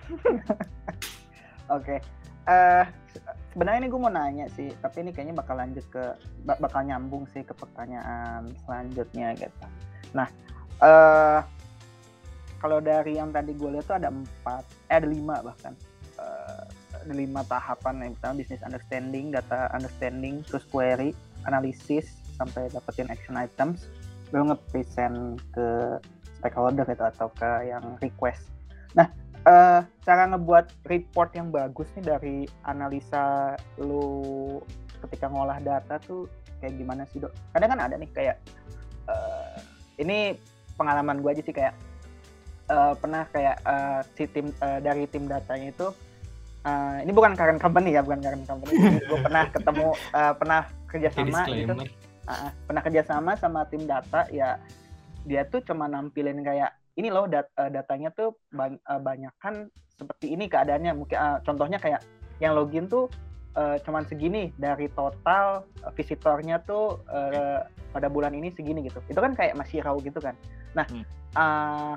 Speaker 1: okay. uh, sebenarnya ini gue mau nanya sih, tapi ini kayaknya bakal lanjut ke bakal nyambung sih ke pertanyaan selanjutnya gitu. Nah, uh, kalau dari yang tadi gue lihat tuh ada empat, eh ada lima bahkan, uh, ada lima tahapan. Yang pertama business understanding, data understanding, terus query, analisis, sampai dapetin action items, baru nge-present ke stakeholder gitu atau ke yang request. Nah, Uh, cara ngebuat report yang bagus nih dari analisa lu ketika ngolah data tuh kayak gimana sih, Dok? Kadang kan ada nih kayak uh, ini pengalaman gue aja sih kayak uh, pernah kayak uh, si tim uh, dari tim datanya itu uh, ini bukan current company ya, bukan current company. Gue pernah ketemu uh, pernah kerjasama gitu, uh, pernah kerjasama sama tim data ya, dia tuh cuma nampilin kayak ini loh dat- datanya tuh ban- banyak kan seperti ini keadaannya. Mungkin uh, contohnya kayak yang login tuh uh, cuman segini dari total uh, visitornya tuh uh, pada bulan ini segini gitu. Itu kan kayak masih raw gitu kan. Nah, hmm. uh,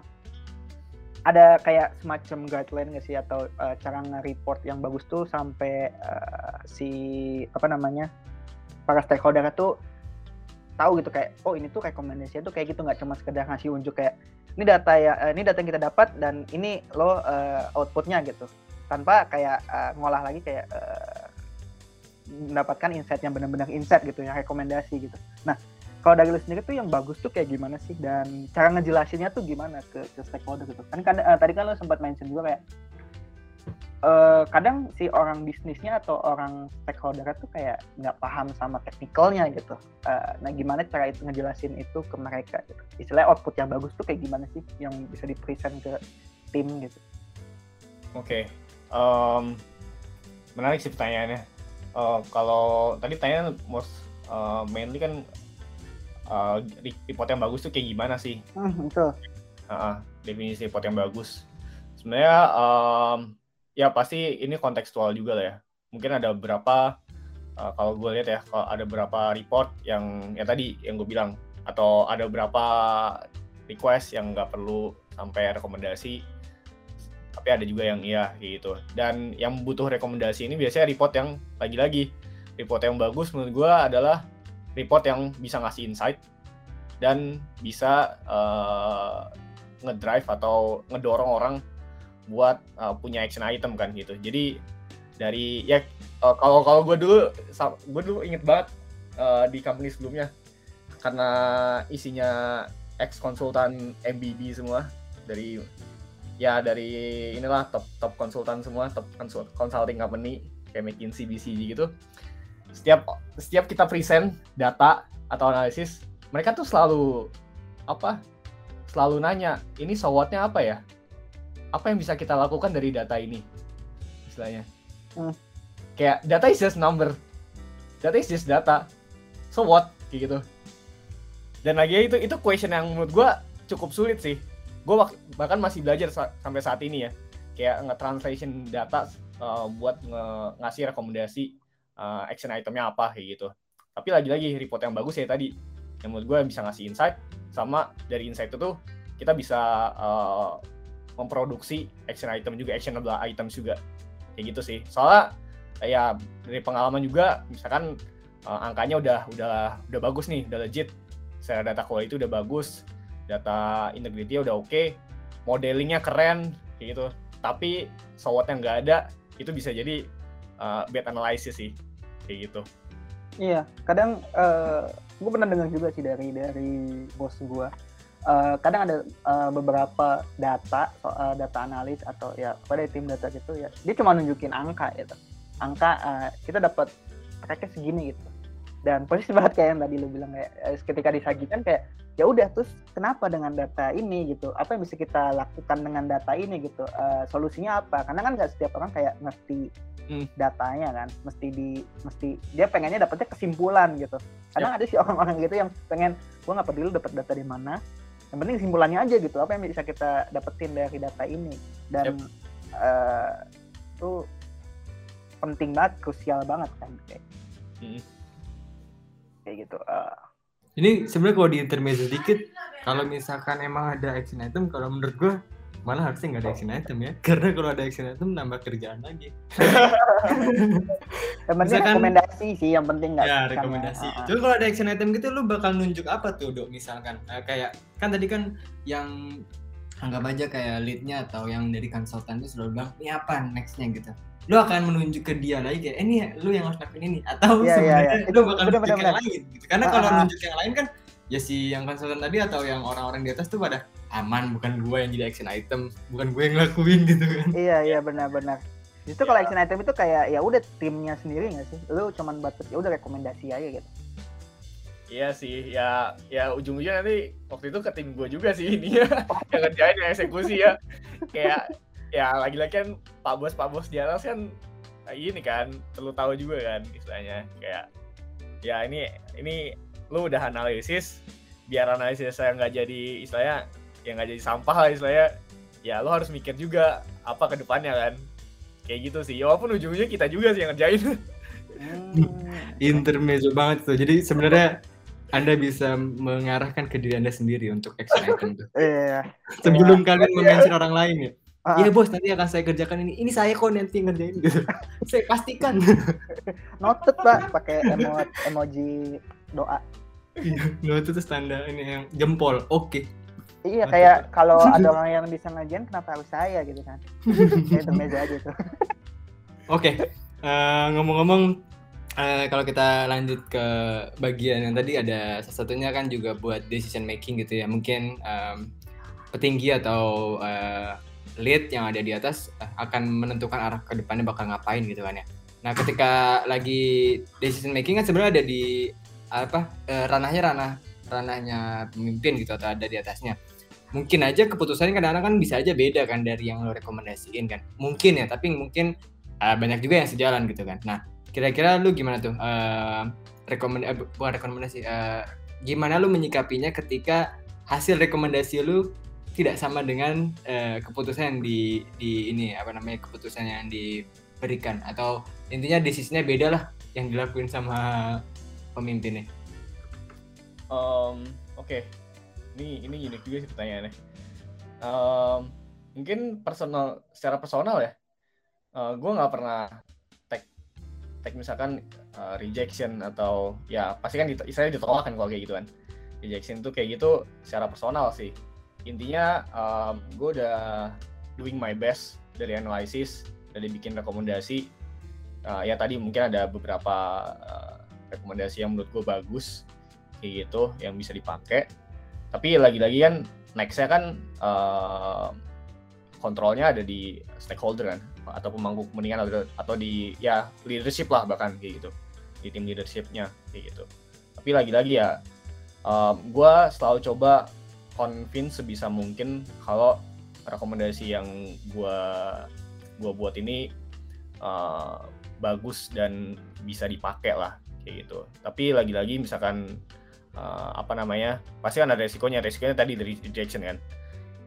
Speaker 1: ada kayak semacam guideline nggak sih atau uh, cara nge-report yang bagus tuh sampai uh, si apa namanya para stakeholder tuh tahu gitu kayak oh ini tuh rekomendasinya tuh kayak gitu, nggak cuma sekedar ngasih unjuk kayak ini data ya uh, ini data yang kita dapat dan ini lo uh, outputnya gitu, tanpa kayak uh, ngolah lagi kayak uh, mendapatkan insight yang benar-benar insight gitu ya, rekomendasi gitu. Nah, kalau dari lu sendiri tuh yang bagus tuh kayak gimana sih, dan cara ngejelasinnya tuh gimana ke, ke stakeholder gitu kan? Kan uh, tadi kan lo sempat mention juga kayak Uh, kadang si orang bisnisnya atau orang stakeholder tuh kayak nggak paham sama teknikalnya gitu. Uh, nah gimana cara itu ngejelasin itu ke mereka gitu. Istilahnya output yang bagus tuh kayak gimana sih yang bisa di-present ke tim gitu.
Speaker 3: Oke, okay. um, menarik sih pertanyaannya. Uh, kalau tadi pertanyaan most uh, mainly kan uh, report yang bagus tuh kayak gimana sih?
Speaker 1: Hmm, betul.
Speaker 3: Uh, definisi report yang bagus. Sebenarnya um, ya pasti ini kontekstual juga lah ya. Mungkin ada beberapa, uh, kalau gue lihat ya, kalau ada beberapa report yang ya tadi yang gue bilang, atau ada beberapa request yang nggak perlu sampai rekomendasi, tapi ada juga yang iya gitu. Dan yang butuh rekomendasi ini biasanya report yang lagi-lagi, report yang bagus menurut gue adalah report yang bisa ngasih insight dan bisa uh, ngedrive atau ngedorong orang buat uh, punya action item kan gitu. Jadi dari ya uh, kalau kalau gue dulu gue dulu inget banget uh, di company sebelumnya, karena isinya ex konsultan M B B semua, dari ya dari inilah top top konsultan semua, top consulting company kayak McKinsey, B C G gitu. Setiap setiap kita present data atau analisis, mereka tuh selalu apa? Selalu nanya, ini so what-nya apa ya? Apa yang bisa kita lakukan dari data ini, istilahnya. Hmm. Kayak data is just number, data is just data, so what, kayak gitu. Dan lagi itu itu question yang menurut gue cukup sulit sih, gue wak- bahkan masih belajar sa- sampai saat ini ya, kayak nge-translation data uh, buat nge- ngasih rekomendasi uh, action itemnya apa kayak gitu. Tapi lagi-lagi report yang bagus ya tadi, yang menurut gue bisa ngasih insight, sama dari insight itu tuh kita bisa uh, memproduksi action item juga, actionable items juga kayak gitu sih. Soalnya ya dari pengalaman juga, misalkan uh, angkanya udah udah udah bagus nih, udah legit, secara data quality udah bagus, data integrity udah oke, okay, modelingnya keren kayak gitu, tapi SWOT-nya nggak ada, itu bisa jadi uh, bad analysis sih kayak gitu.
Speaker 1: Iya, kadang uh, gue pernah dengar juga sih dari dari bos gue. Uh, kadang ada uh, beberapa data soal data analis atau ya pada tim data gitu ya, dia cuma nunjukin angka gitu, angka uh, kita dapat tracknya segini gitu, dan posisi banget kayak yang tadi lu bilang kayak ketika disajikan kayak ya udah, terus kenapa dengan data ini gitu, apa yang bisa kita lakukan dengan data ini gitu, uh, solusinya apa, karena kan nggak setiap orang kayak ngerti hmm. datanya kan, mesti di mesti dia pengennya dapetnya kesimpulan gitu. Kadang yep. ada sih orang-orang gitu yang pengen, gue nggak peduli dapat data di mana, yang penting kesimpulannya aja gitu, apa yang bisa kita dapetin dari data ini, dan yep. uh, itu penting banget, krusial banget kan kayak hmm. kayak gitu. Uh,
Speaker 2: Ini sebenarnya kalau di intermezzo sedikit, kalau misalkan emang ada action item, kalau menurut gue malah harusnya nggak ada action item ya, karena kalau ada action item nambah kerjaan lagi.
Speaker 1: Yang penting rekomendasi sih, yang penting nggak.
Speaker 2: Ya rekomendasi. Ya. Cuma kalau ada action item gitu, lu bakal nunjuk apa tuh, Dok? Misalkan uh, kayak kan tadi kan yang anggap aja kayak lead-nya atau yang dari konsultan itu selalu bilang ini apa nextnya gitu. Lu akan menunjuk ke dia lagi kayak, eh ini lu yang harus lakuin ini, atau yeah, sebenarnya yeah, yeah. lu bakal bener, nunjuk bener, yang bener. lain gitu. Karena uh-huh. kalau nunjuk yang lain kan ya si yang konsultan tadi atau yang orang-orang di atas tuh pada aman, bukan gue yang jadi action item, bukan gue yang ngelakuin gitu kan.
Speaker 1: Iya iya benar-benar. Justru kalau action item itu kayak ya udah timnya sendiri nggak sih, lu cuman batas ya udah rekomendasi aja gitu.
Speaker 3: Iya sih, ya ya ujung-ujungnya nanti waktu itu ke tim gue juga sih ini ya, yang ngerjain yang eksekusi ya, kayak ya lagi-lagi kan pak bos pak bos di atas kan ini kan perlu tahu juga kan istilahnya, kayak ya ini ini lu udah analisis, biar analisis saya nggak jadi istilahnya ya nggak jadi sampah lah istilahnya, ya lu harus mikir juga apa ke depannya kan, kayak gitu sih. Ya walaupun ujung-ujungnya kita juga sih yang ngerjain.
Speaker 2: hmm. Intermezzo banget tuh, jadi sebenarnya Anda bisa mengarahkan ke diri Anda sendiri untuk action item tuh.
Speaker 1: Iya.
Speaker 2: Sebelum kalian men-mention orang lain ya. Iya uh, bos, nanti akan saya kerjakan ini. Ini saya kok nanti ngerjain gitu. Saya pastikan.
Speaker 1: Noted Pak, pakai emot emoji doa.
Speaker 2: Iya, noted itu tanda ini yang jempol. Oke. Okay.
Speaker 1: Iya, kayak kalau ada orang yang bisa ngajian, kenapa harus saya gitu kan? Kayak intermezzo aja tuh.
Speaker 2: Oke. Okay. Uh, ngomong-ngomong, uh, kalau kita lanjut ke bagian yang tadi, ada salah satunya kan juga buat decision making gitu ya. Mungkin um, petinggi atau uh, lead yang ada di atas akan menentukan arah ke depannya bakal ngapain gitu kan ya. Nah, ketika lagi decision making kan sebenarnya ada di apa eh, ranahnya ranah ranahnya pemimpin gitu atau ada di atasnya. Mungkin aja keputusannya kadang-kadang kan bisa aja beda kan dari yang lo rekomendasiin kan. Mungkin ya, tapi mungkin uh, banyak juga yang sejalan gitu kan. Nah, kira-kira lu gimana tuh uh, rekomend eh, bukan rekomendasi uh, gimana lu menyikapinya ketika hasil rekomendasi lu tidak sama dengan uh, keputusan yang di, di ini apa namanya keputusan yang diberikan, atau intinya desisinya beda lah yang dilakuin sama pemimpinnya.
Speaker 3: Um, Oke, okay. ini ini unik juga sih pertanyaannya. Um, mungkin personal, secara personal ya, uh, gue nggak pernah take take misalkan uh, rejection atau ya pasti kan istilahnya ditolak kan kalau kayak gitu kan. Rejection tuh kayak gitu secara personal sih. Intinya um, gue udah doing my best dari analisis, dari bikin rekomendasi. Uh, ya tadi mungkin ada beberapa uh, rekomendasi yang menurut gue bagus kayak gitu, yang bisa dipakai. Tapi lagi-lagi kan next-nya kan uh, kontrolnya ada di stakeholder kan, atau pemangku kepentingan atau, atau di ya leadership lah bahkan kayak gitu, di tim leadership-nya kayak gitu. Tapi lagi-lagi ya um, gue selalu coba convince sebisa mungkin kalau rekomendasi yang gue gue buat ini uh, bagus dan bisa dipakai lah kayak gitu. Tapi lagi-lagi misalkan uh, apa namanya pasti kan ada resikonya resikonya tadi dari rejection kan.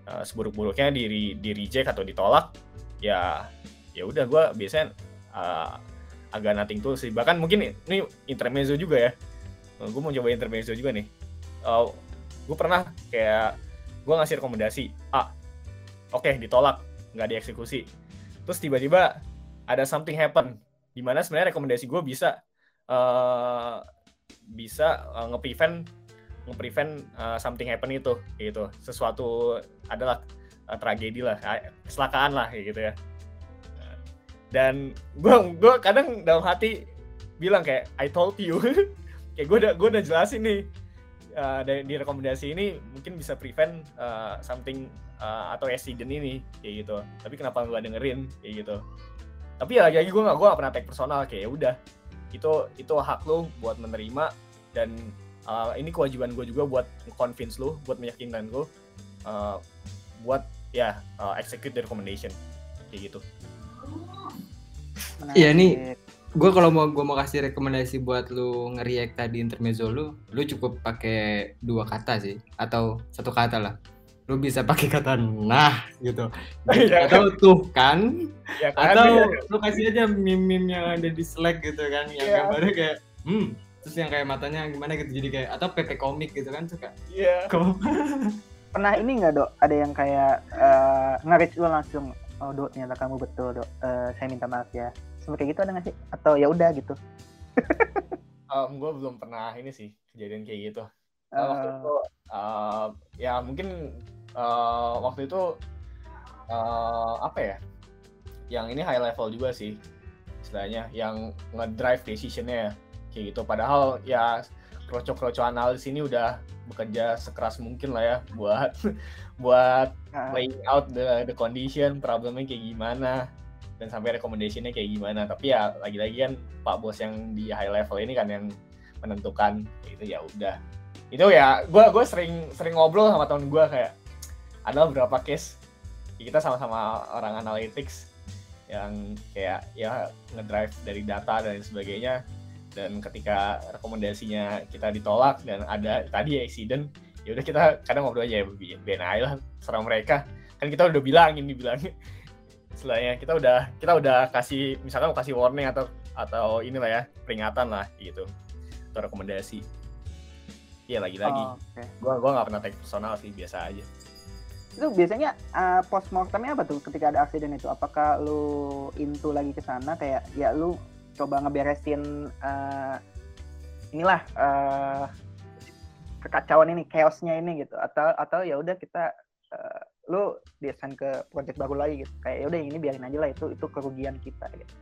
Speaker 3: uh, seburuk-buruknya di di reject atau ditolak, ya ya udah gue biasanya uh, agak nothing tulus sih. Bahkan mungkin ini intermezzo juga ya, gue mau coba intermezzo juga nih. uh, gue pernah kayak gue ngasih rekomendasi A, oke okay, ditolak, nggak dieksekusi, terus tiba-tiba ada something happen di mana sebenarnya rekomendasi gue bisa uh, bisa uh, nge-prevent nge-prevent uh, something happen itu gitu, sesuatu adalah uh, tragedi lah, kecelakaan lah kayak gitu ya. Dan gue gue kadang dalam hati bilang kayak I told you kayak gue udah gue udah jelasin nih uh, di, di rekomendasi ini mungkin bisa prevent uh, something uh, atau accident ini kayak gitu, tapi kenapa gue dengerin kayak gitu. Tapi ya lagi-lagi gue nggak gue nggak pernah take personal, kayak ya udah itu itu hak lo buat menerima, dan Uh, ini kewajiban gue juga buat convince lu, buat meyakinkan lu uh, buat ya uh, execute the recommendation kayak gitu.
Speaker 2: Iya nih, gue kalau mau gue mau kasih rekomendasi buat lu nge-react tadi intermezzo lu, lu cukup pakai dua kata sih, atau satu kata lah. Lu bisa pakai kata nah gitu, atau tuh kan, ya, kan atau ya. Lu kasih aja meme-meme yang ada di Slack gitu kan, yang yeah. gambarnya kayak hmm terus yang kayak matanya gimana gitu, jadi kayak atau P P komik gitu kan suka.
Speaker 3: Iya.
Speaker 2: Yeah.
Speaker 1: Pernah ini nggak Dok? Ada yang kayak uh, nge-reach lu langsung, oh Dok ternyata kamu betul Dok, uh, saya minta maaf ya. Seperti kayak gitu ada nggak sih? Atau ya udah gitu?
Speaker 3: um, gue belum pernah ini sih kejadian kayak gitu. Uh, waktu itu uh, ya mungkin uh, waktu itu uh, apa ya? Yang ini high level juga sih istilahnya, yang nge-drive decision-nya kayak gitu. Padahal ya kroco-kroco analis ini udah bekerja sekeras mungkin lah ya buat buat playing out the the condition, problemnya kayak gimana dan sampai recommendation-nya kayak gimana. Tapi ya lagi-lagi kan Pak Bos yang di high level ini kan yang menentukan itu, ya udah. Itu ya gue gue sering sering ngobrol sama temen gue, kayak ada beberapa case kita sama-sama orang analytics yang kayak ya ngedrive dari data dan sebagainya, dan ketika rekomendasinya kita ditolak dan ada tadi accident, ya udah kita kadang ngobrol aja ya, ben aja lah serah mereka, kan kita udah bilangin dibilangin setelahnya kita udah kita udah kasih misalkan kasih warning atau atau inilah ya peringatan lah gitu atau rekomendasi. Iya lagi-lagi oh, okay. gua gua nggak pernah take personal sih, biasa aja.
Speaker 1: Itu biasanya uh, postmortemnya apa tuh ketika ada accident itu? Apakah lu into lagi ke sana kayak ya lu coba ngeberesin uh, inilah uh, kekacauan ini, chaosnya ini gitu, atau atau ya udah kita uh, lu desain ke project baru lagi gitu, kayak ya udah ini biarin aja lah, itu itu kerugian kita gitu.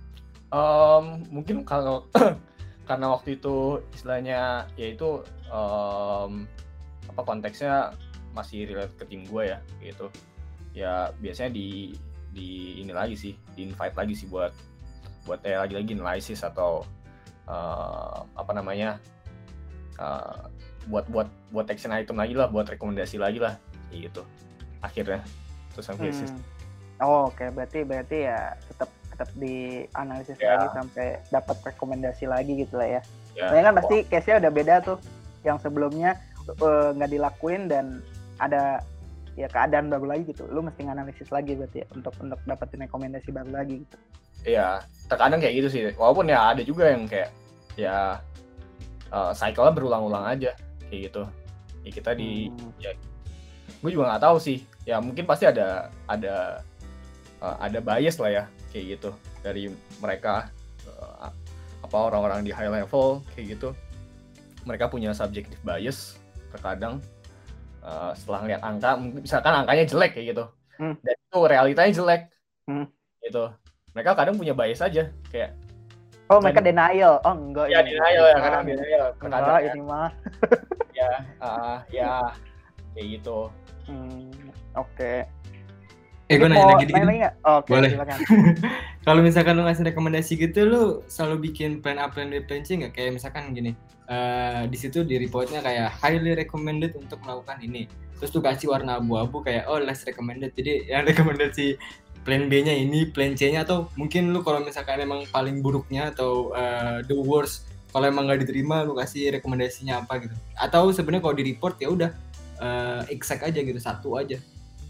Speaker 3: Um, mungkin kalau karena waktu itu istilahnya yaitu um, apa konteksnya masih relate ke tim gue ya gitu, ya biasanya di di ini lagi sih, di invite lagi sih buat buat eh lagi-lagi analisis atau uh, apa namanya uh, buat buat buat action item lagi lah, buat rekomendasi lagi lah gitu akhirnya terus sampai hmm.
Speaker 1: Oh oke, okay. berarti berarti ya tetap tetap di analisis yeah. lagi sampai dapat rekomendasi lagi gitu lah ya. Yeah. Soalnya kan pasti case-nya udah beda tuh, yang sebelumnya nggak uh, dilakuin dan ada ya keadaan baru lagi gitu, lu mesti analisis lagi berarti ya untuk untuk dapetin rekomendasi baru lagi gitu.
Speaker 3: Iya, terkadang kayak gitu sih. Walaupun ya ada juga yang kayak ya uh, cycle-nya berulang-ulang aja kayak gitu. Ya kita di hmm. ya gue juga nggak tahu sih. Ya mungkin pasti ada ada uh, ada bias lah ya kayak gitu dari mereka uh, apa orang-orang di high level kayak gitu. Mereka punya subjective bias terkadang uh, setelah ngeliat angka, misalkan angkanya jelek kayak gitu. Hmm. Dan itu realitanya jelek. Hmm. Gitu. Mereka kadang punya bias aja kayak
Speaker 1: oh mereka denial, oh enggak
Speaker 3: ya ini denial ya kadang denial
Speaker 1: enggak ini mah
Speaker 3: ya uh, ya kayak gitu.
Speaker 1: hmm, oke okay.
Speaker 2: eh gue nanya lagi dikit
Speaker 1: oh, okay,
Speaker 2: boleh kalau misalkan lu ngasih rekomendasi gitu, lu selalu bikin plan A, plan B, plan C nggak? Kayak misalkan gini, uh, di situ di reportnya kayak highly recommended untuk melakukan ini, terus tuh kasih warna abu-abu kayak oh less recommended, jadi yang rekomendasi plan B-nya ini, plan C-nya, atau mungkin lu kalau misalkan emang paling buruknya atau uh, the worst, kalau emang nggak diterima lu kasih rekomendasinya apa gitu, atau sebenarnya kalau di report ya udah uh, exact aja gitu, satu aja.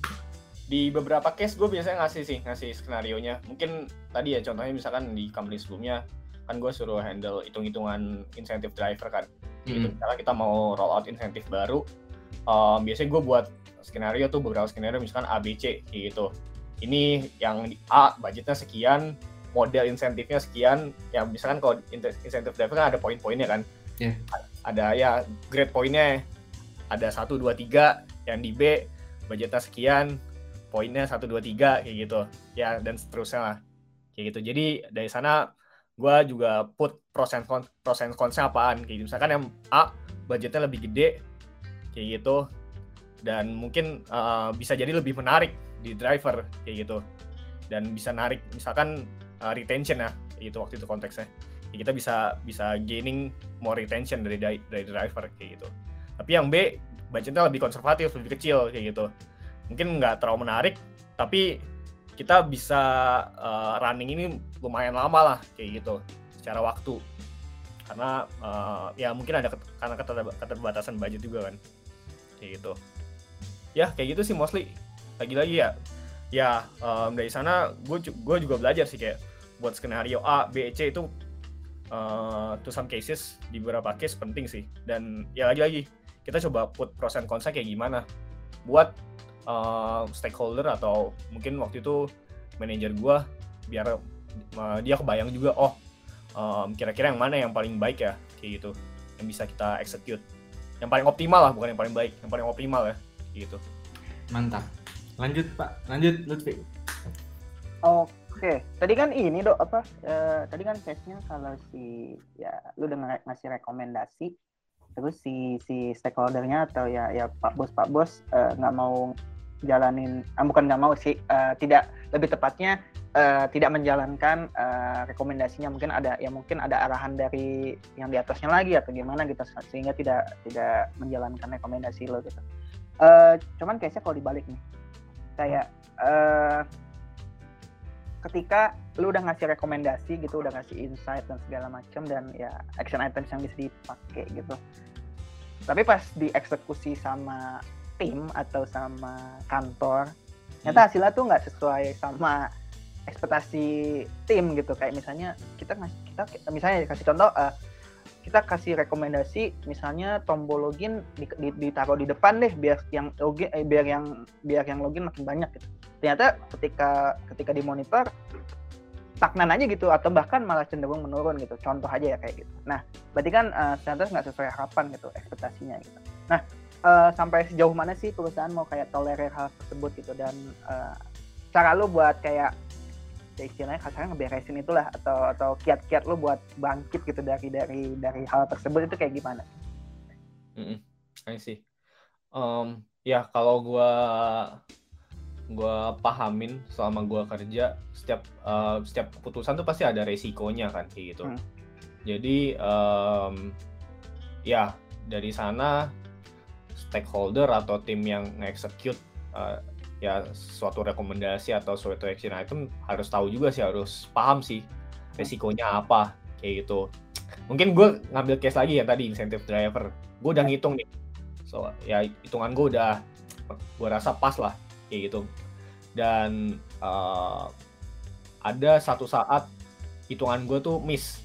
Speaker 3: di beberapa case gue biasanya ngasih sih ngasih skenario nya. Mungkin tadi ya contohnya misalkan di company sebelumnya kan gue suruh handle hitung-hitungan insentif driver kan. Gitu.
Speaker 2: Hmm.
Speaker 3: Misalnya kita mau roll out insentif baru, um, biasanya gue buat skenario tuh beberapa skenario misalkan A B C gitu. Ini yang A budgetnya sekian, model insentifnya sekian. Ya misalkan kalau insentif driver kan ada poin-poinnya kan.
Speaker 2: Yeah.
Speaker 3: Ada ya grade poinnya ada satu, dua, tiga. Yang di B budgetnya sekian, poinnya satu, dua, tiga kayak gitu. Ya dan seterusnya lah. Kayak gitu. Jadi dari sana gue juga put pros and cons, pros and cons-nya apaan. Kayak gitu. Misalkan yang A budgetnya lebih gede kayak gitu. Dan mungkin uh, bisa jadi lebih menarik di driver kayak gitu, dan bisa narik misalkan uh, retention ya itu waktu itu konteksnya ya, kita bisa bisa gaining more retention dari dari driver kayak gitu. Tapi yang B budgetnya lebih konservatif, lebih kecil kayak gitu, mungkin nggak terlalu menarik tapi kita bisa uh, running ini lumayan lama lah kayak gitu secara waktu, karena uh, ya mungkin ada ket- karena keterbatasan budget juga kan kayak gitu ya. Kayak gitu sih mostly. Lagi-lagi ya, ya um, dari sana gue gue juga belajar sih kayak buat skenario A, B, C itu uh, to some cases di beberapa case penting sih. Dan ya lagi-lagi kita coba put pros and cons-nya kayak gimana buat uh, stakeholder atau mungkin waktu itu manajer gue biar uh, dia kebayang juga oh um, kira-kira yang mana yang paling baik ya kayak gitu yang bisa kita execute, yang paling optimal lah, bukan yang paling baik, yang paling optimal ya gitu.
Speaker 2: Mantap. Lanjut Pak, lanjut Lutfi.
Speaker 1: Oke, tadi kan ini dok apa? Uh, tadi kan case-nya kalau si ya lu udah ng- ngasih rekomendasi, terus si si stakeholder-nya atau ya ya Pak Bos Pak Bos nggak uh, mau jalanin, ah, bukan nggak mau sih, uh, tidak lebih tepatnya uh, tidak menjalankan uh, rekomendasinya. Mungkin ada ya mungkin ada arahan dari yang di atasnya lagi atau gimana gitu sehingga tidak tidak menjalankan rekomendasi lo gitu. Uh, cuman case-nya kalau dibalik nih. Kayak uh, ketika lu udah ngasih rekomendasi gitu, udah ngasih insight dan segala macam dan ya action items yang bisa dipakai gitu, tapi pas dieksekusi sama tim atau sama kantor, ternyata
Speaker 2: Hmm.
Speaker 1: hasilnya tuh nggak sesuai sama ekspektasi tim gitu. Kayak misalnya kita ngasih kita misalnya kasih contoh, uh, kita kasih rekomendasi misalnya tombol login di, di, ditaruh di depan deh biar yang login eh, biar yang biar yang login makin banyak gitu. Ternyata ketika ketika dimonitor stagnan aja gitu atau bahkan malah cenderung menurun gitu. Contoh aja ya kayak gitu. Nah, berarti kan uh, ternyata nggak sesuai harapan gitu ekspektasinya gitu. Nah, uh, sampai sejauh mana sih perusahaan mau kayak tolerir hal tersebut gitu, dan uh, cara lu buat kayak ya istilahnya kasarnya ngeberesin itulah atau atau kiat-kiat lo buat bangkit gitu dari dari dari hal tersebut itu kayak gimana?
Speaker 3: Mm-mm. I see. Um, ya kalau gue gue pahamin selama gue kerja, setiap uh, setiap keputusan tuh pasti ada resikonya kan kayak gitu. Hmm. Jadi um, ya dari sana stakeholder atau tim yang nge-execute uh, ya suatu rekomendasi atau suatu action item harus tahu juga sih, harus paham sih resikonya apa kayak gitu. Mungkin gue ngambil case lagi ya tadi insentif driver, gue udah ngitung nih, so ya hitungan gue udah gue rasa pas lah kayak gitu. Dan uh, ada satu saat hitungan gue tuh miss,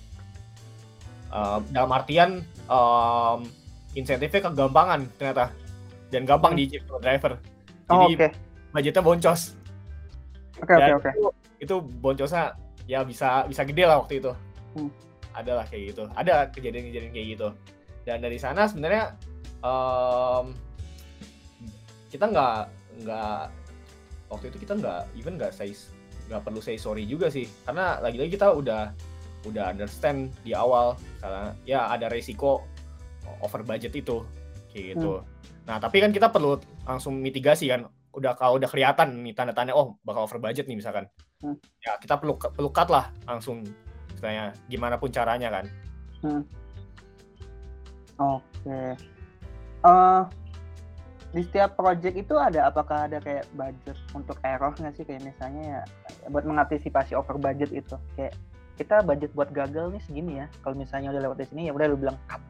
Speaker 3: uh, dalam artian um, insentifnya kegampangan ternyata dan gampang hmm. di driver. Jadi
Speaker 1: oh, okay.
Speaker 3: budgetnya boncos.
Speaker 1: Oke oke oke.
Speaker 3: Itu boncosnya ya bisa bisa gede lah waktu itu.
Speaker 1: Hmm.
Speaker 3: Ada lah kayak gitu. Ada kejadian-kejadian kayak gitu. Dan dari sana sebenarnya um, kita nggak nggak waktu itu kita nggak even nggak say nggak perlu say sorry juga sih, karena lagi-lagi kita udah udah understand di awal karena ya ada resiko over budget itu kayak gitu. Hmm. Nah tapi kan kita perlu langsung mitigasi kan. Udah kalau udah kelihatan nih tanda-tanda oh bakal over budget nih misalkan, hmm. ya kita perlu perlu cut lah langsung, misalnya gimana pun caranya kan.
Speaker 1: Hmm. Oke. Okay. Uh, di setiap project itu ada apakah ada kayak budget untuk error nggak sih, kayak misalnya ya buat mengantisipasi over budget itu, kayak kita budget buat gagal nih segini ya, kalau misalnya udah lewat di sini ya udah lu bilang cut.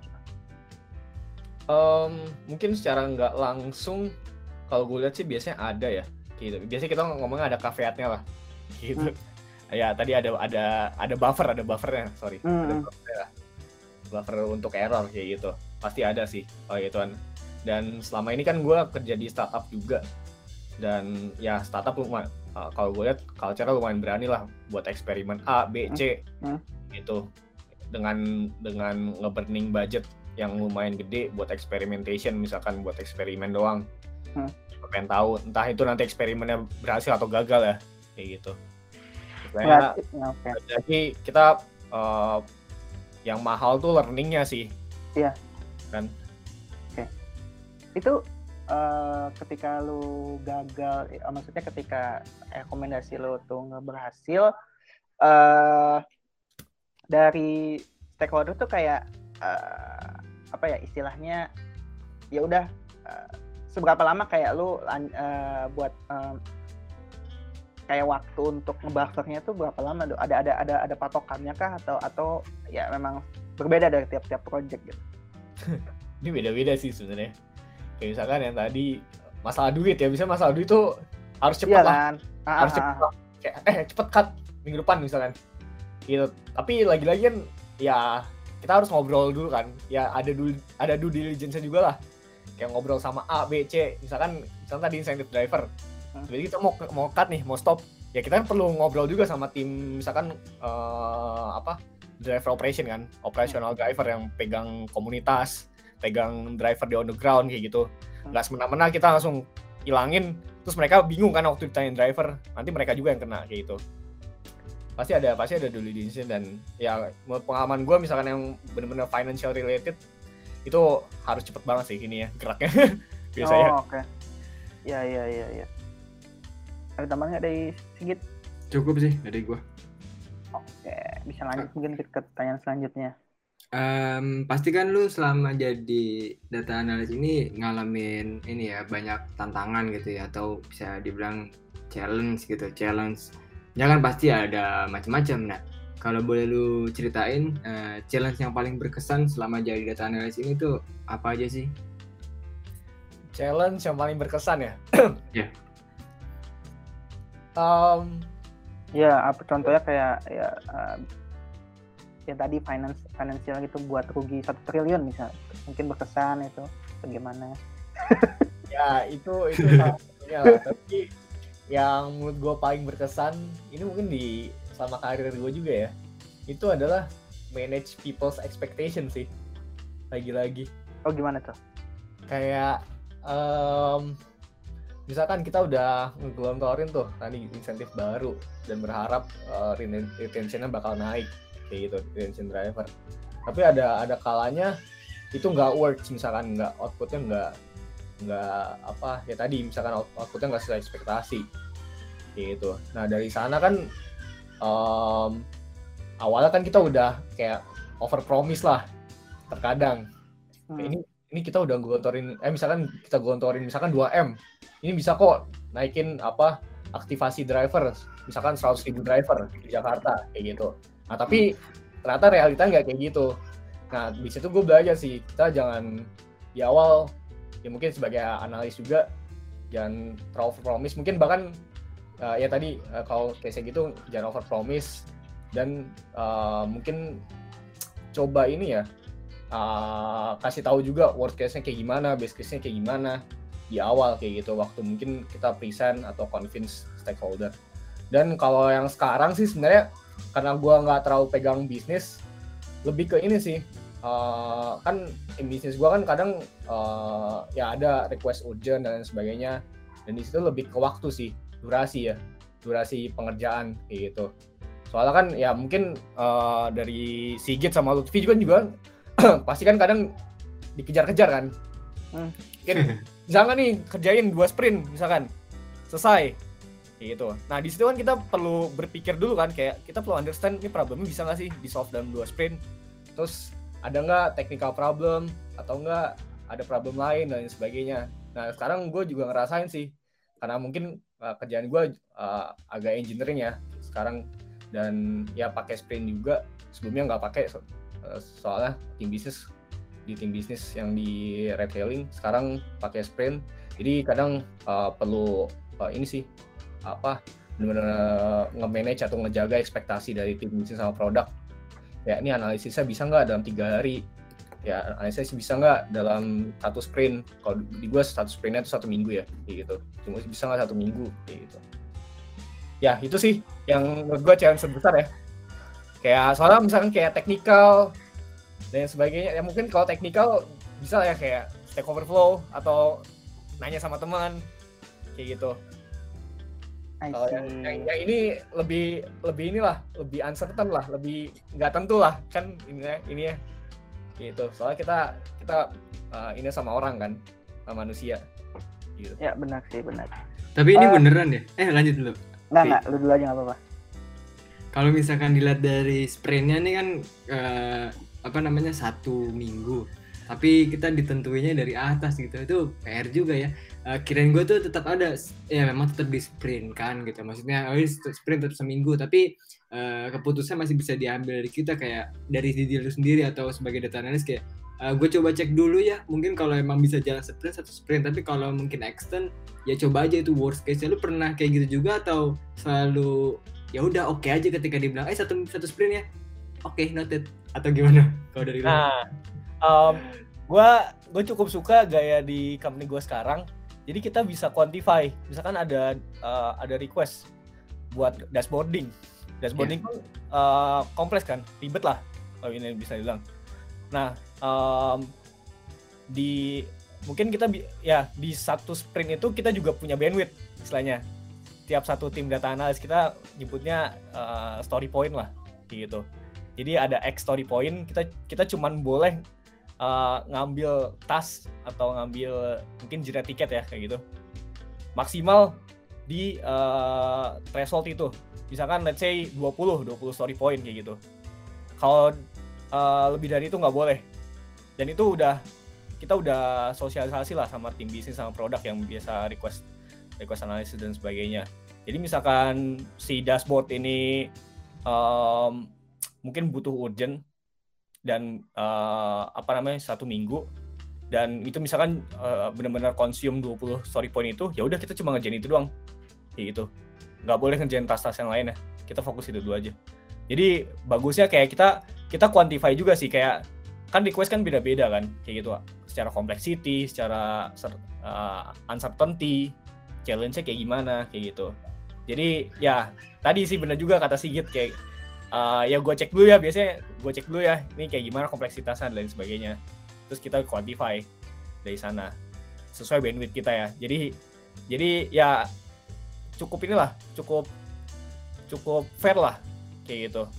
Speaker 3: Um, mungkin secara nggak langsung kalau gue lihat sih biasanya ada ya. gitu. Biasanya kita ngomongnya ada caveatnya lah gitu. Hmm. Ya tadi ada ada ada buffer, ada buffernya, sorry. Hmm. Ada buffer, buffer untuk error kayak gitu. Pasti ada sih oh gituan. Dan selama ini kan gue kerja di startup juga. Dan ya startup lumayan, uh, kalau gue lihat culture lumayan berani lah buat eksperimen A, B, C hmm. gitu. Dengan dengan nge-burning budget yang lumayan gede buat experimentation, misalkan buat eksperimen doang. Hmm. Pengen tahu entah itu nanti eksperimennya berhasil atau gagal ya kayak gitu. Misalnya, okay. Jadi kita uh, yang mahal tuh learningnya sih.
Speaker 1: Iya.
Speaker 3: Kan.
Speaker 1: Oke. Okay. Itu uh, ketika lu gagal, eh, maksudnya ketika rekomendasi lu tuh nggak berhasil, uh, dari stakeholder tuh kayak uh, apa ya istilahnya, ya udah uh, seberapa lama kayak lu uh, buat um, kayak waktu untuk ngebuffernya tuh berapa lama tuh? Ada ada ada ada patokannya kah atau atau ya memang berbeda dari tiap-tiap project gitu?
Speaker 3: Ini beda-beda sih sebenarnya. Kayak misalkan yang tadi masalah duit ya, bisa masalah duit tuh harus cepat iya, lah. Kan? Ah, harus ah, cepat. Ah. Kayak eh cepet cut minggu depan misalkan. Gitu. Tapi lagi-lagi kan ya kita harus ngobrol dulu kan. Ya ada dulu ada due diligence juga lah. Kayak ngobrol sama A, B, C, misalkan misalkan tadi incentive driver. Jadi kita mau mau cut nih, mau stop. Ya kita kan perlu ngobrol juga sama tim misalkan uh, apa? driver operation kan, operational driver yang pegang komunitas, pegang driver di on the ground kayak gitu. Nggak semena-mena kita langsung hilangin, terus mereka bingung kan waktu ditanyain driver, nanti mereka juga yang kena kayak gitu. Pasti ada pasti ada due diligence dan ya menurut pengalaman gue misalkan yang benar-benar financial related itu harus cepet banget sih ini ya geraknya biasanya.
Speaker 1: Oh, oke. Okay. Ya ya ya ya. Ada tambahan nggak dari Sigit?
Speaker 2: Cukup sih dari gue.
Speaker 1: Oke, bisa lanjut mungkin ke pertanyaan selanjutnya.
Speaker 2: Um, pasti kan lu selama jadi data analis ini ngalamin ini ya banyak tantangan gitu ya atau bisa dibilang challenge gitu, challenge. Ya kan pasti ada macam-macam. Nah, kalau boleh lu ceritain uh, challenge yang paling berkesan selama jadi data analis ini tuh apa aja sih?
Speaker 3: Challenge yang paling berkesan ya?
Speaker 2: Ya. Yeah.
Speaker 3: Um,
Speaker 1: ya, apa contohnya kayak ya uh, yang tadi finance finansial gitu buat rugi satu triliun misalnya, mungkin berkesan itu bagaimana?
Speaker 3: Ya itu itu salah satunya lah. Tapi yang menurut gue paling berkesan ini mungkin di selama karir gue juga ya, itu adalah manage people's expectation sih. Lagi-lagi.
Speaker 1: Oh gimana tuh?
Speaker 3: Kayak um, misalkan kita udah ngegelontorin tuh tadi insentif baru dan berharap uh, retention-nya bakal naik kayak gitu, retention driver. Tapi ada ada kalanya itu nggak works, misalkan nggak outputnya nggak nggak apa ya tadi misalkan outputnya nggak sesuai ekspektasi kayak gitu. Nah dari sana kan um, awalnya kan kita udah kayak over promise lah terkadang. Hmm. Ini ini kita udah gelontorin eh misalkan kita gelontorin misalkan dua M. Ini bisa kok naikin apa aktivasi driver misalkan seratus ribu driver di Jakarta kayak gitu. Nah tapi ternyata realita nggak kayak gitu. Nah di situ gue belajar sih kita jangan di awal ya mungkin sebagai analis juga jangan terlalu over promise, mungkin bahkan uh, ya tadi uh, kalau case gitu jangan over promise dan uh, mungkin coba ini ya uh, kasih tahu juga worst case-nya kayak gimana, best case-nya kayak gimana di awal kayak gitu waktu mungkin kita present atau convince stakeholder. Dan kalau yang sekarang sih sebenarnya karena gue nggak terlalu pegang bisnis, lebih ke ini sih uh, kan tim bisnis gue kan kadang uh, ya ada request urgent dan lain sebagainya, dan di situ lebih ke waktu sih, durasi ya, durasi pengerjaan kayak gitu. Soalnya kan ya mungkin uh, dari Sigit sama Lutfi juga juga pasti kan kadang dikejar-kejar kan. Hmm. Mungkin misalkan nih kerjain dua sprint misalkan selesai gitu. Nah di situ kan kita perlu berpikir dulu kan, kayak kita perlu understand ini problemnya bisa nggak sih di solve dalam dua sprint, terus ada nggak technical problem atau nggak ada problem lain dan sebagainya. Nah sekarang gue juga ngerasain sih karena mungkin uh, kerjaan gue uh, agak engineering ya sekarang, dan ya pakai sprint juga, sebelumnya nggak pakai so, uh, soalnya tim bisnis di tim bisnis yang di retailing sekarang pakai sprint, jadi kadang uh, perlu uh, ini sih apa benar-benar nge-manage atau ngejaga ekspektasi dari tim bisnis sama produk. Ya ini analisisnya bisa nggak dalam tiga hari? Ya analisis bisa nggak dalam satu sprint? Kalau di gue satu sprintnya itu satu minggu ya, kayak gitu. Cuma bisa nggak satu minggu, kayak gitu. Ya itu sih yang menurut gue challenge terbesar ya. Kayak soalnya misalkan kayak technical dan sebagainya. Ya mungkin kalau technical bisa ya kayak Stack Overflow atau nanya sama teman, kayak gitu. Kalau yang, yang, yang ini lebih lebih inilah lebih uncertain lah, lebih nggak tentu lah kan ini ini ya gitu. Soalnya kita kita uh, ini sama orang kan, sama manusia gitu.
Speaker 1: Ya benar sih, benar.
Speaker 2: Tapi ini
Speaker 1: uh,
Speaker 2: beneran ya? Eh lanjut dulu.
Speaker 1: Nggak nggak, lu dulu aja nggak apa-apa.
Speaker 2: Kalau misalkan dilihat dari sprintnya nih kan uh, apa namanya satu minggu, tapi kita ditentuinya dari atas gitu, itu P R juga ya. Uh, kirain gue tuh tetap ada, ya memang tetap di sprint kan gitu, maksudnya oh, sprint tetap seminggu, tapi uh, keputusan masih bisa diambil dari kita kayak dari diri lu sendiri atau sebagai data analis kayak uh, gue coba cek dulu ya, mungkin kalau emang bisa jalan sprint satu sprint, tapi kalau mungkin extend ya coba aja itu worst case. Lu pernah kayak gitu juga atau selalu ya udah oke okay aja ketika dibilang eh satu satu sprint ya oke okay, noted atau gimana kalau dari lu?
Speaker 3: Nah, um, gue gue cukup suka gaya di company gue sekarang. Jadi kita bisa quantify, misalkan ada uh, ada request buat dashboarding. Dashboarding yeah. kan uh, kompleks kan, ribet lah kalau ini bisa dibilang. Nah, um, di mungkin kita bi- ya di satu sprint itu kita juga punya bandwidth istilahnya. Tiap satu tim data analis kita nyebutnya uh, story point lah, gitu. Jadi ada X story point, kita kita cuman boleh Uh, ngambil task atau ngambil mungkin jeda tiket ya kayak gitu maksimal di uh, threshold itu, misalkan let's say dua puluh story point kayak gitu. Kalau uh, lebih dari itu nggak boleh, dan itu udah kita udah sosialisasi lah sama tim bisnis sama produk yang biasa request request analysis dan sebagainya. Jadi misalkan si dashboard ini um, mungkin butuh urgent dan uh, apa namanya satu minggu, dan itu misalkan uh, benar-benar consume dua puluh story point itu, ya udah kita cuma ngerjain itu doang kayak gitu, nggak boleh ngerjain tas-tas yang lain ya, kita fokus itu dulu aja. Jadi bagusnya kayak kita kita quantify juga sih, kayak kan request kan beda-beda kan kayak gitu, secara complexity, secara uh, uncertainty, challenge-nya kayak gimana kayak gitu. Jadi ya tadi sih benar juga kata Sigit kayak Uh, ya gue cek dulu ya, biasanya gue cek dulu ya ini kayak gimana kompleksitasnya dan lain sebagainya, terus kita quantify dari sana sesuai bandwidth kita ya. Jadi jadi ya cukup inilah cukup cukup fair lah kayak gitu,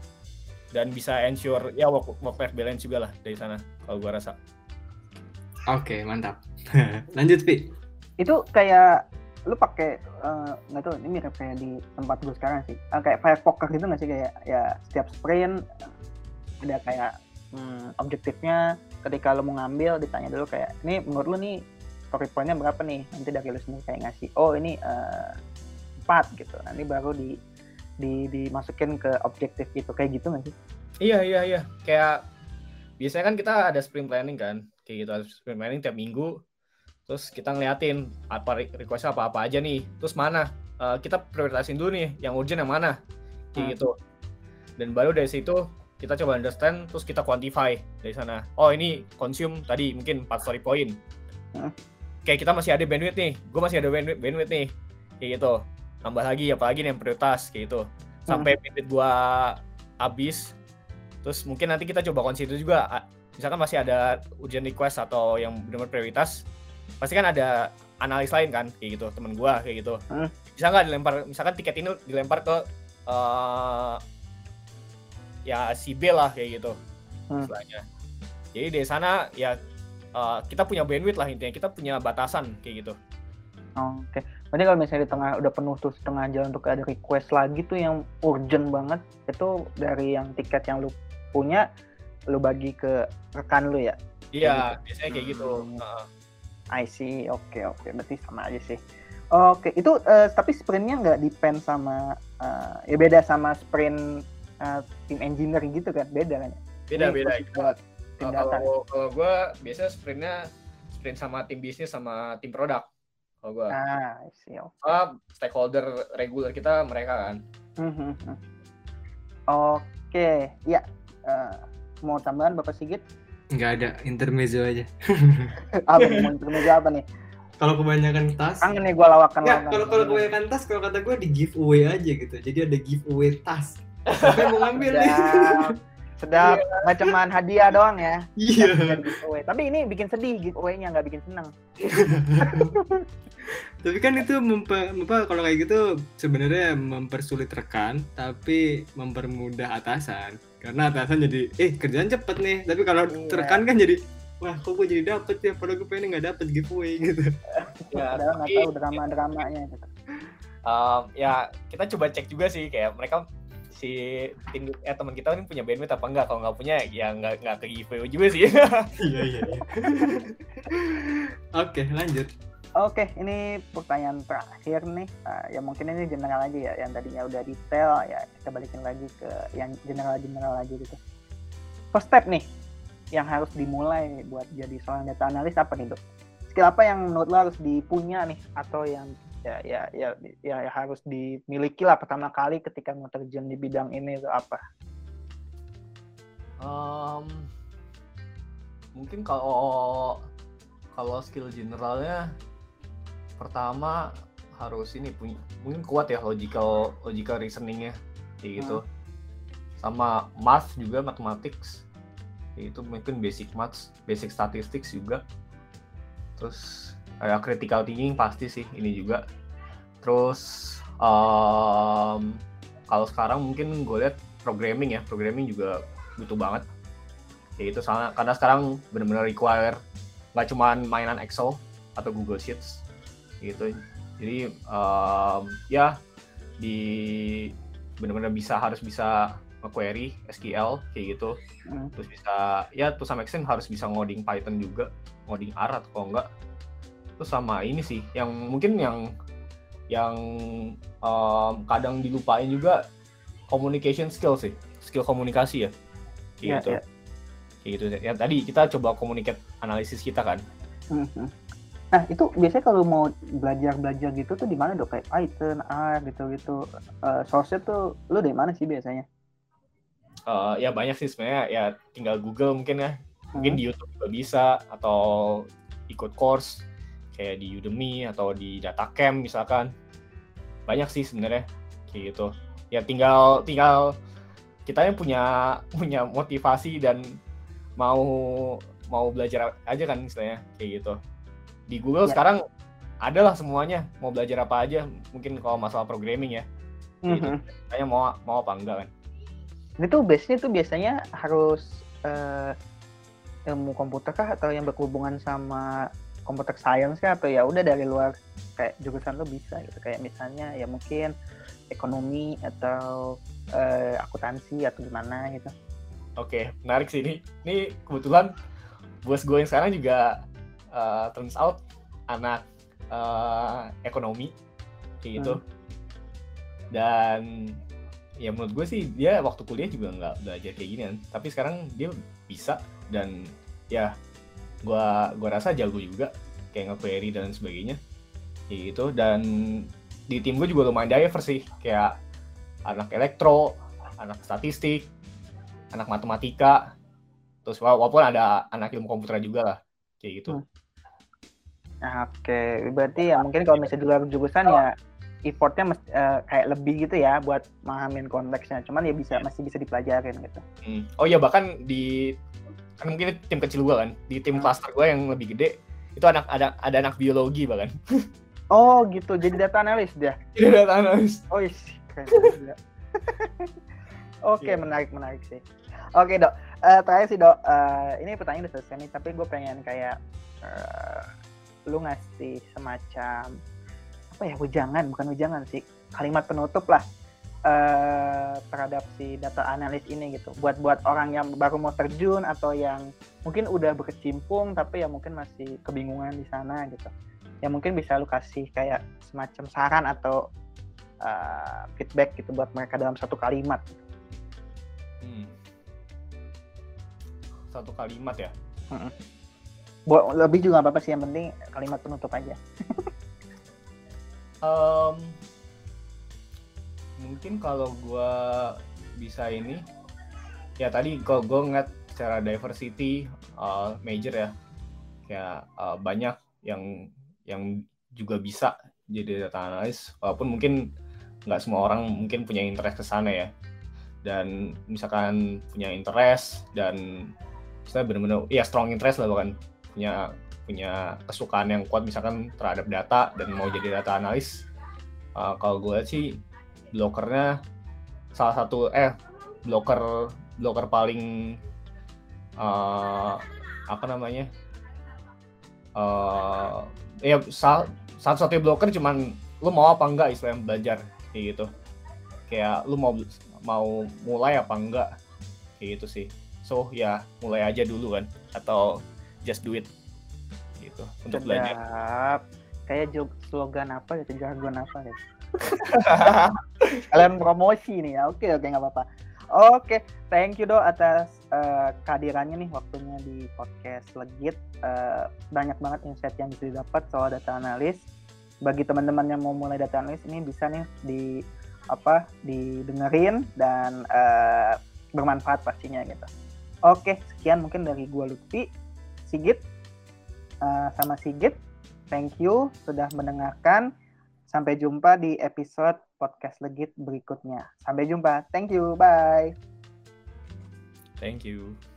Speaker 3: dan bisa ensure ya work work life balance juga lah dari sana kalau gue rasa.
Speaker 2: Oke, okay, mantap. Lanjut Pi.
Speaker 1: Itu kayak lu pakai nggak uh, tahu ini mirip kayak di tempat gue sekarang sih, uh, kayak fire poker gitu nggak sih, kayak ya setiap sprint ada kayak hmm, objektifnya, ketika lu mau ngambil ditanya dulu kayak ini menurut lu nih story point-nya berapa nih, nanti dari lu sendiri kayak ngasih oh ini uh, empat gitu, nanti baru di, di dimasukin ke objektif itu, kayak gitu nggak sih?
Speaker 3: Iya iya iya, kayak biasanya kan kita ada sprint planning kan kayak gitu, ada sprint planning tiap minggu. Terus kita ngeliatin apa request apa-apa aja nih, terus mana uh, kita prioritasin dulu nih yang urgent yang mana kayak hmm. gitu, dan baru dari situ kita coba understand, terus kita quantify dari sana. Oh ini consume tadi mungkin empat story point, hmm. kayak kita masih ada bandwidth nih, gue masih ada bandwidth, bandwidth nih kayak gitu, tambah lagi apalagi nih yang prioritas kayak gitu sampai hmm. bandwidth gue habis. Terus mungkin nanti kita coba consider juga, misalkan masih ada urgent request atau yang benar-benar prioritas, pasti kan ada analis lain kan kayak gitu, temen gue kayak gitu, hmm. bisa nggak dilempar, misalkan tiket ini dilempar ke uh, ya si B lah kayak gitu hmm. istilahnya. Jadi dari sana ya uh, kita punya bandwidth lah, intinya kita punya batasan kayak gitu.
Speaker 1: Oh, oke, okay. Berarti kalau misalnya di tengah udah penuh tuh setengah jalan untuk ada request lagi tuh yang urgent banget, itu dari yang tiket yang lu punya lu bagi ke rekan lu ya?
Speaker 3: Iya,
Speaker 1: gitu.
Speaker 3: Biasanya kayak gitu.
Speaker 1: Hmm.
Speaker 3: Uh.
Speaker 1: I see, oke okay, oke, okay. Berarti sama aja sih. Oke, okay. Itu uh, tapi sprintnya nggak depend sama, uh, ya beda sama sprint uh, tim engineer gitu kan, beda kan?
Speaker 3: Beda Ini beda.
Speaker 1: Buat tim data.
Speaker 3: Kalau, kalau gue biasanya sprintnya sprint sama tim bisnis sama tim produk. Kalau gua.
Speaker 1: Ah, siap.
Speaker 3: Ah, stakeholder reguler kita mereka kan.
Speaker 1: Mhm. Oke, ya. Uh, mau tambahan Bapak Sigit?
Speaker 2: Nggak ada, intermezzo aja.
Speaker 1: Apa nih, mau intermezzo apa nih?
Speaker 2: Kalau kebanyakan tas,
Speaker 1: kangen nih gue lawakan
Speaker 2: ya, kalau kalau kebanyakan tas, kalau kata gue di giveaway aja gitu. Jadi ada giveaway tas. Siapa yang mau ngambil nih?
Speaker 1: Sedap, macaman hadiah doang ya.
Speaker 2: Iya.
Speaker 1: Giveaway. Tapi ini bikin sedih giveaway-nya, nggak bikin seneng.
Speaker 2: Tapi kan itu memper, apa kalau kayak gitu sebenarnya mempersulit rekan, tapi mempermudah atasan. Karena atasan jadi, eh kerjaan cepet nih. Tapi kalau
Speaker 1: iya.
Speaker 2: rekan kan jadi, wah kok gue jadi dapet ya, padahal gue pengen nggak dapet giveaway gitu.
Speaker 1: Ya, padahal nggak tahu drama-dramanya gitu.
Speaker 3: Um, ya kita coba cek juga sih, kayak mereka si tim eh teman kita ini punya bandwidth apa enggak. Kalau nggak punya ya nggak nggak ke giveaway juga sih.
Speaker 2: Iya iya. iya. Oke lanjut.
Speaker 1: Oke, ini pertanyaan terakhir nih. Uh, ya mungkin ini general aja ya, yang tadinya udah detail ya kita balikin lagi ke yang general-general aja gitu. First step nih yang harus dimulai buat jadi seorang data analis apa nih, Dok? Skill apa yang menurut lo harus dipunya nih, atau yang ya ya ya ya, ya harus dimiliki lah pertama kali ketika mau terjun di bidang ini, itu apa?
Speaker 3: Um, mungkin kalau kalau skill generalnya pertama harus ini punya mungkin kuat ya logical logical reasoningnya kayak gitu. Hmm. Sama math juga, mathematics. Itu mungkin basic maths, basic statistics juga. Terus kayak critical thinking pasti sih ini juga. Terus um, kalau sekarang mungkin gue lihat programming ya, programming juga butuh banget. Kayak itu soalnya karena sekarang benar-benar require nggak cuma mainan Excel atau Google Sheets gitu. Jadi um, ya di benar-benar bisa harus bisa nge-query S Q L kayak gitu. Hmm. Terus bisa ya to some extent harus bisa ngoding Python juga, ngoding R atau kalau enggak. Terus sama ini sih yang mungkin yang yang um, kadang dilupain juga communication skill sih, skill komunikasi ya. Kayak yeah, gitu. Yeah. Kayak gitu. Ya tadi kita coba communicate analisis kita kan.
Speaker 1: Mm-hmm. Nah itu biasanya kalau mau belajar-belajar gitu tuh di mana, Dok? Kayak Python, R gitu-gitu. Uh, source-nya tuh lu dari mana sih biasanya?
Speaker 3: Uh, ya banyak sih sebenarnya, ya tinggal Google mungkin ya. Mungkin hmm. di YouTube juga bisa, atau ikut course kayak di Udemy atau di Datacamp misalkan. Banyak sih sebenarnya kayak gitu. Ya tinggal tinggal kitanya punya punya motivasi dan mau mau belajar aja kan istilahnya kayak gitu. Di Google ya. Sekarang adalah semuanya, mau belajar apa aja, mungkin kalau masalah programming ya. Gitu. Mm-hmm. Kayaknya mau mau apa enggak kan.
Speaker 1: Ini tuh base-nya tuh biasanya harus uh, ilmu komputer kah, atau yang berhubungan sama computer science kah, atau ya udah dari luar kayak jurusan lo bisa gitu, kayak misalnya ya mungkin ekonomi atau uh, akuntansi atau gimana gitu.
Speaker 3: Oke, menarik sih ini. Ini kebetulan bos gue yang sekarang juga uh, turns out anak uh, ekonomi kayak gitu. Hmm. Dan ya menurut gue sih dia waktu kuliah juga nggak belajar kayak gini kan, tapi sekarang dia bisa dan ya gue gue rasa jago juga kayak nge-query dan sebagainya kayak gitu. Dan di tim gue juga lumayan diverse sih, kayak anak elektro, anak statistik, anak matematika, terus walaupun ada anak ilmu komputer juga lah kayak gitu.
Speaker 1: Hmm. Oke, berarti ya mungkin kalau misalnya di luar jurusan ya effortnya mesti, uh, kayak lebih gitu ya buat memahami konteksnya. Cuman ya bisa masih bisa dipelajarin gitu.
Speaker 3: Hmm. Oh iya, bahkan di kan mungkin tim kecil gue kan, di tim hmm. cluster gue yang lebih gede itu anak ada ada anak biologi bahkan.
Speaker 1: Oh gitu, jadi data analis dia.
Speaker 3: Jadi data analis.
Speaker 1: Oh iya, keren juga. Oke, yeah. menarik menarik sih. Oke Dok, uh, terakhir sih Dok, uh, ini pertanyaan udah selesai nih, tapi gue pengen kayak uh, lu ngasih semacam apa ya, ujangan, bukan ujangan sih, kalimat penutup lah uh, terhadap si data analis ini gitu, buat buat orang yang baru mau terjun atau yang mungkin udah berkecimpung tapi ya mungkin masih kebingungan di sana gitu. Ya mungkin bisa lu kasih kayak semacam saran atau uh, feedback gitu buat mereka dalam satu kalimat.
Speaker 3: Hmm. Satu kalimat ya?
Speaker 1: Hmm. Buat lebih juga nggak apa-apa sih, yang penting kalimat penutup aja.
Speaker 3: Um, mungkin kalau gue bisa ini, ya tadi kalau gue ngeliat secara diversity uh, major ya, kayak uh, banyak yang yang juga bisa jadi data analyst, walaupun mungkin nggak semua orang mungkin punya interest ke sana ya. Dan misalkan punya interest dan saya benar-benar ya strong interest lah, bahkan punya punya kesukaan yang kuat misalkan terhadap data dan mau jadi data analis, uh, kalau gue sih blokernya salah satu eh bloker bloker paling uh, apa namanya uh, ya sal, satu-satunya bloker cuman lu mau apa enggak istilahnya belajar kayak gitu, kayak lu mau mau mulai apa enggak kayak gitu sih. So ya mulai aja dulu kan, atau just do it gitu untuk belajar.
Speaker 1: Kayak slogan apa gitu, jargon apa gitu. Kalian promosi nih ya. Oke oke nggak apa-apa. Oke, thank you Do atas uh, kehadirannya nih, waktunya di podcast Legit. Uh, banyak banget insight yang bisa didapat soal data analis. Bagi teman-teman yang mau mulai data analis ini bisa nih di apa didengerin dan uh, bermanfaat pastinya gitu. Oke, sekian mungkin dari gua Lutfi, Sigit, uh, sama Sigit. Thank you sudah mendengarkan. Sampai jumpa di episode podcast Legit berikutnya. Sampai jumpa. Thank you. Bye.
Speaker 3: Thank you.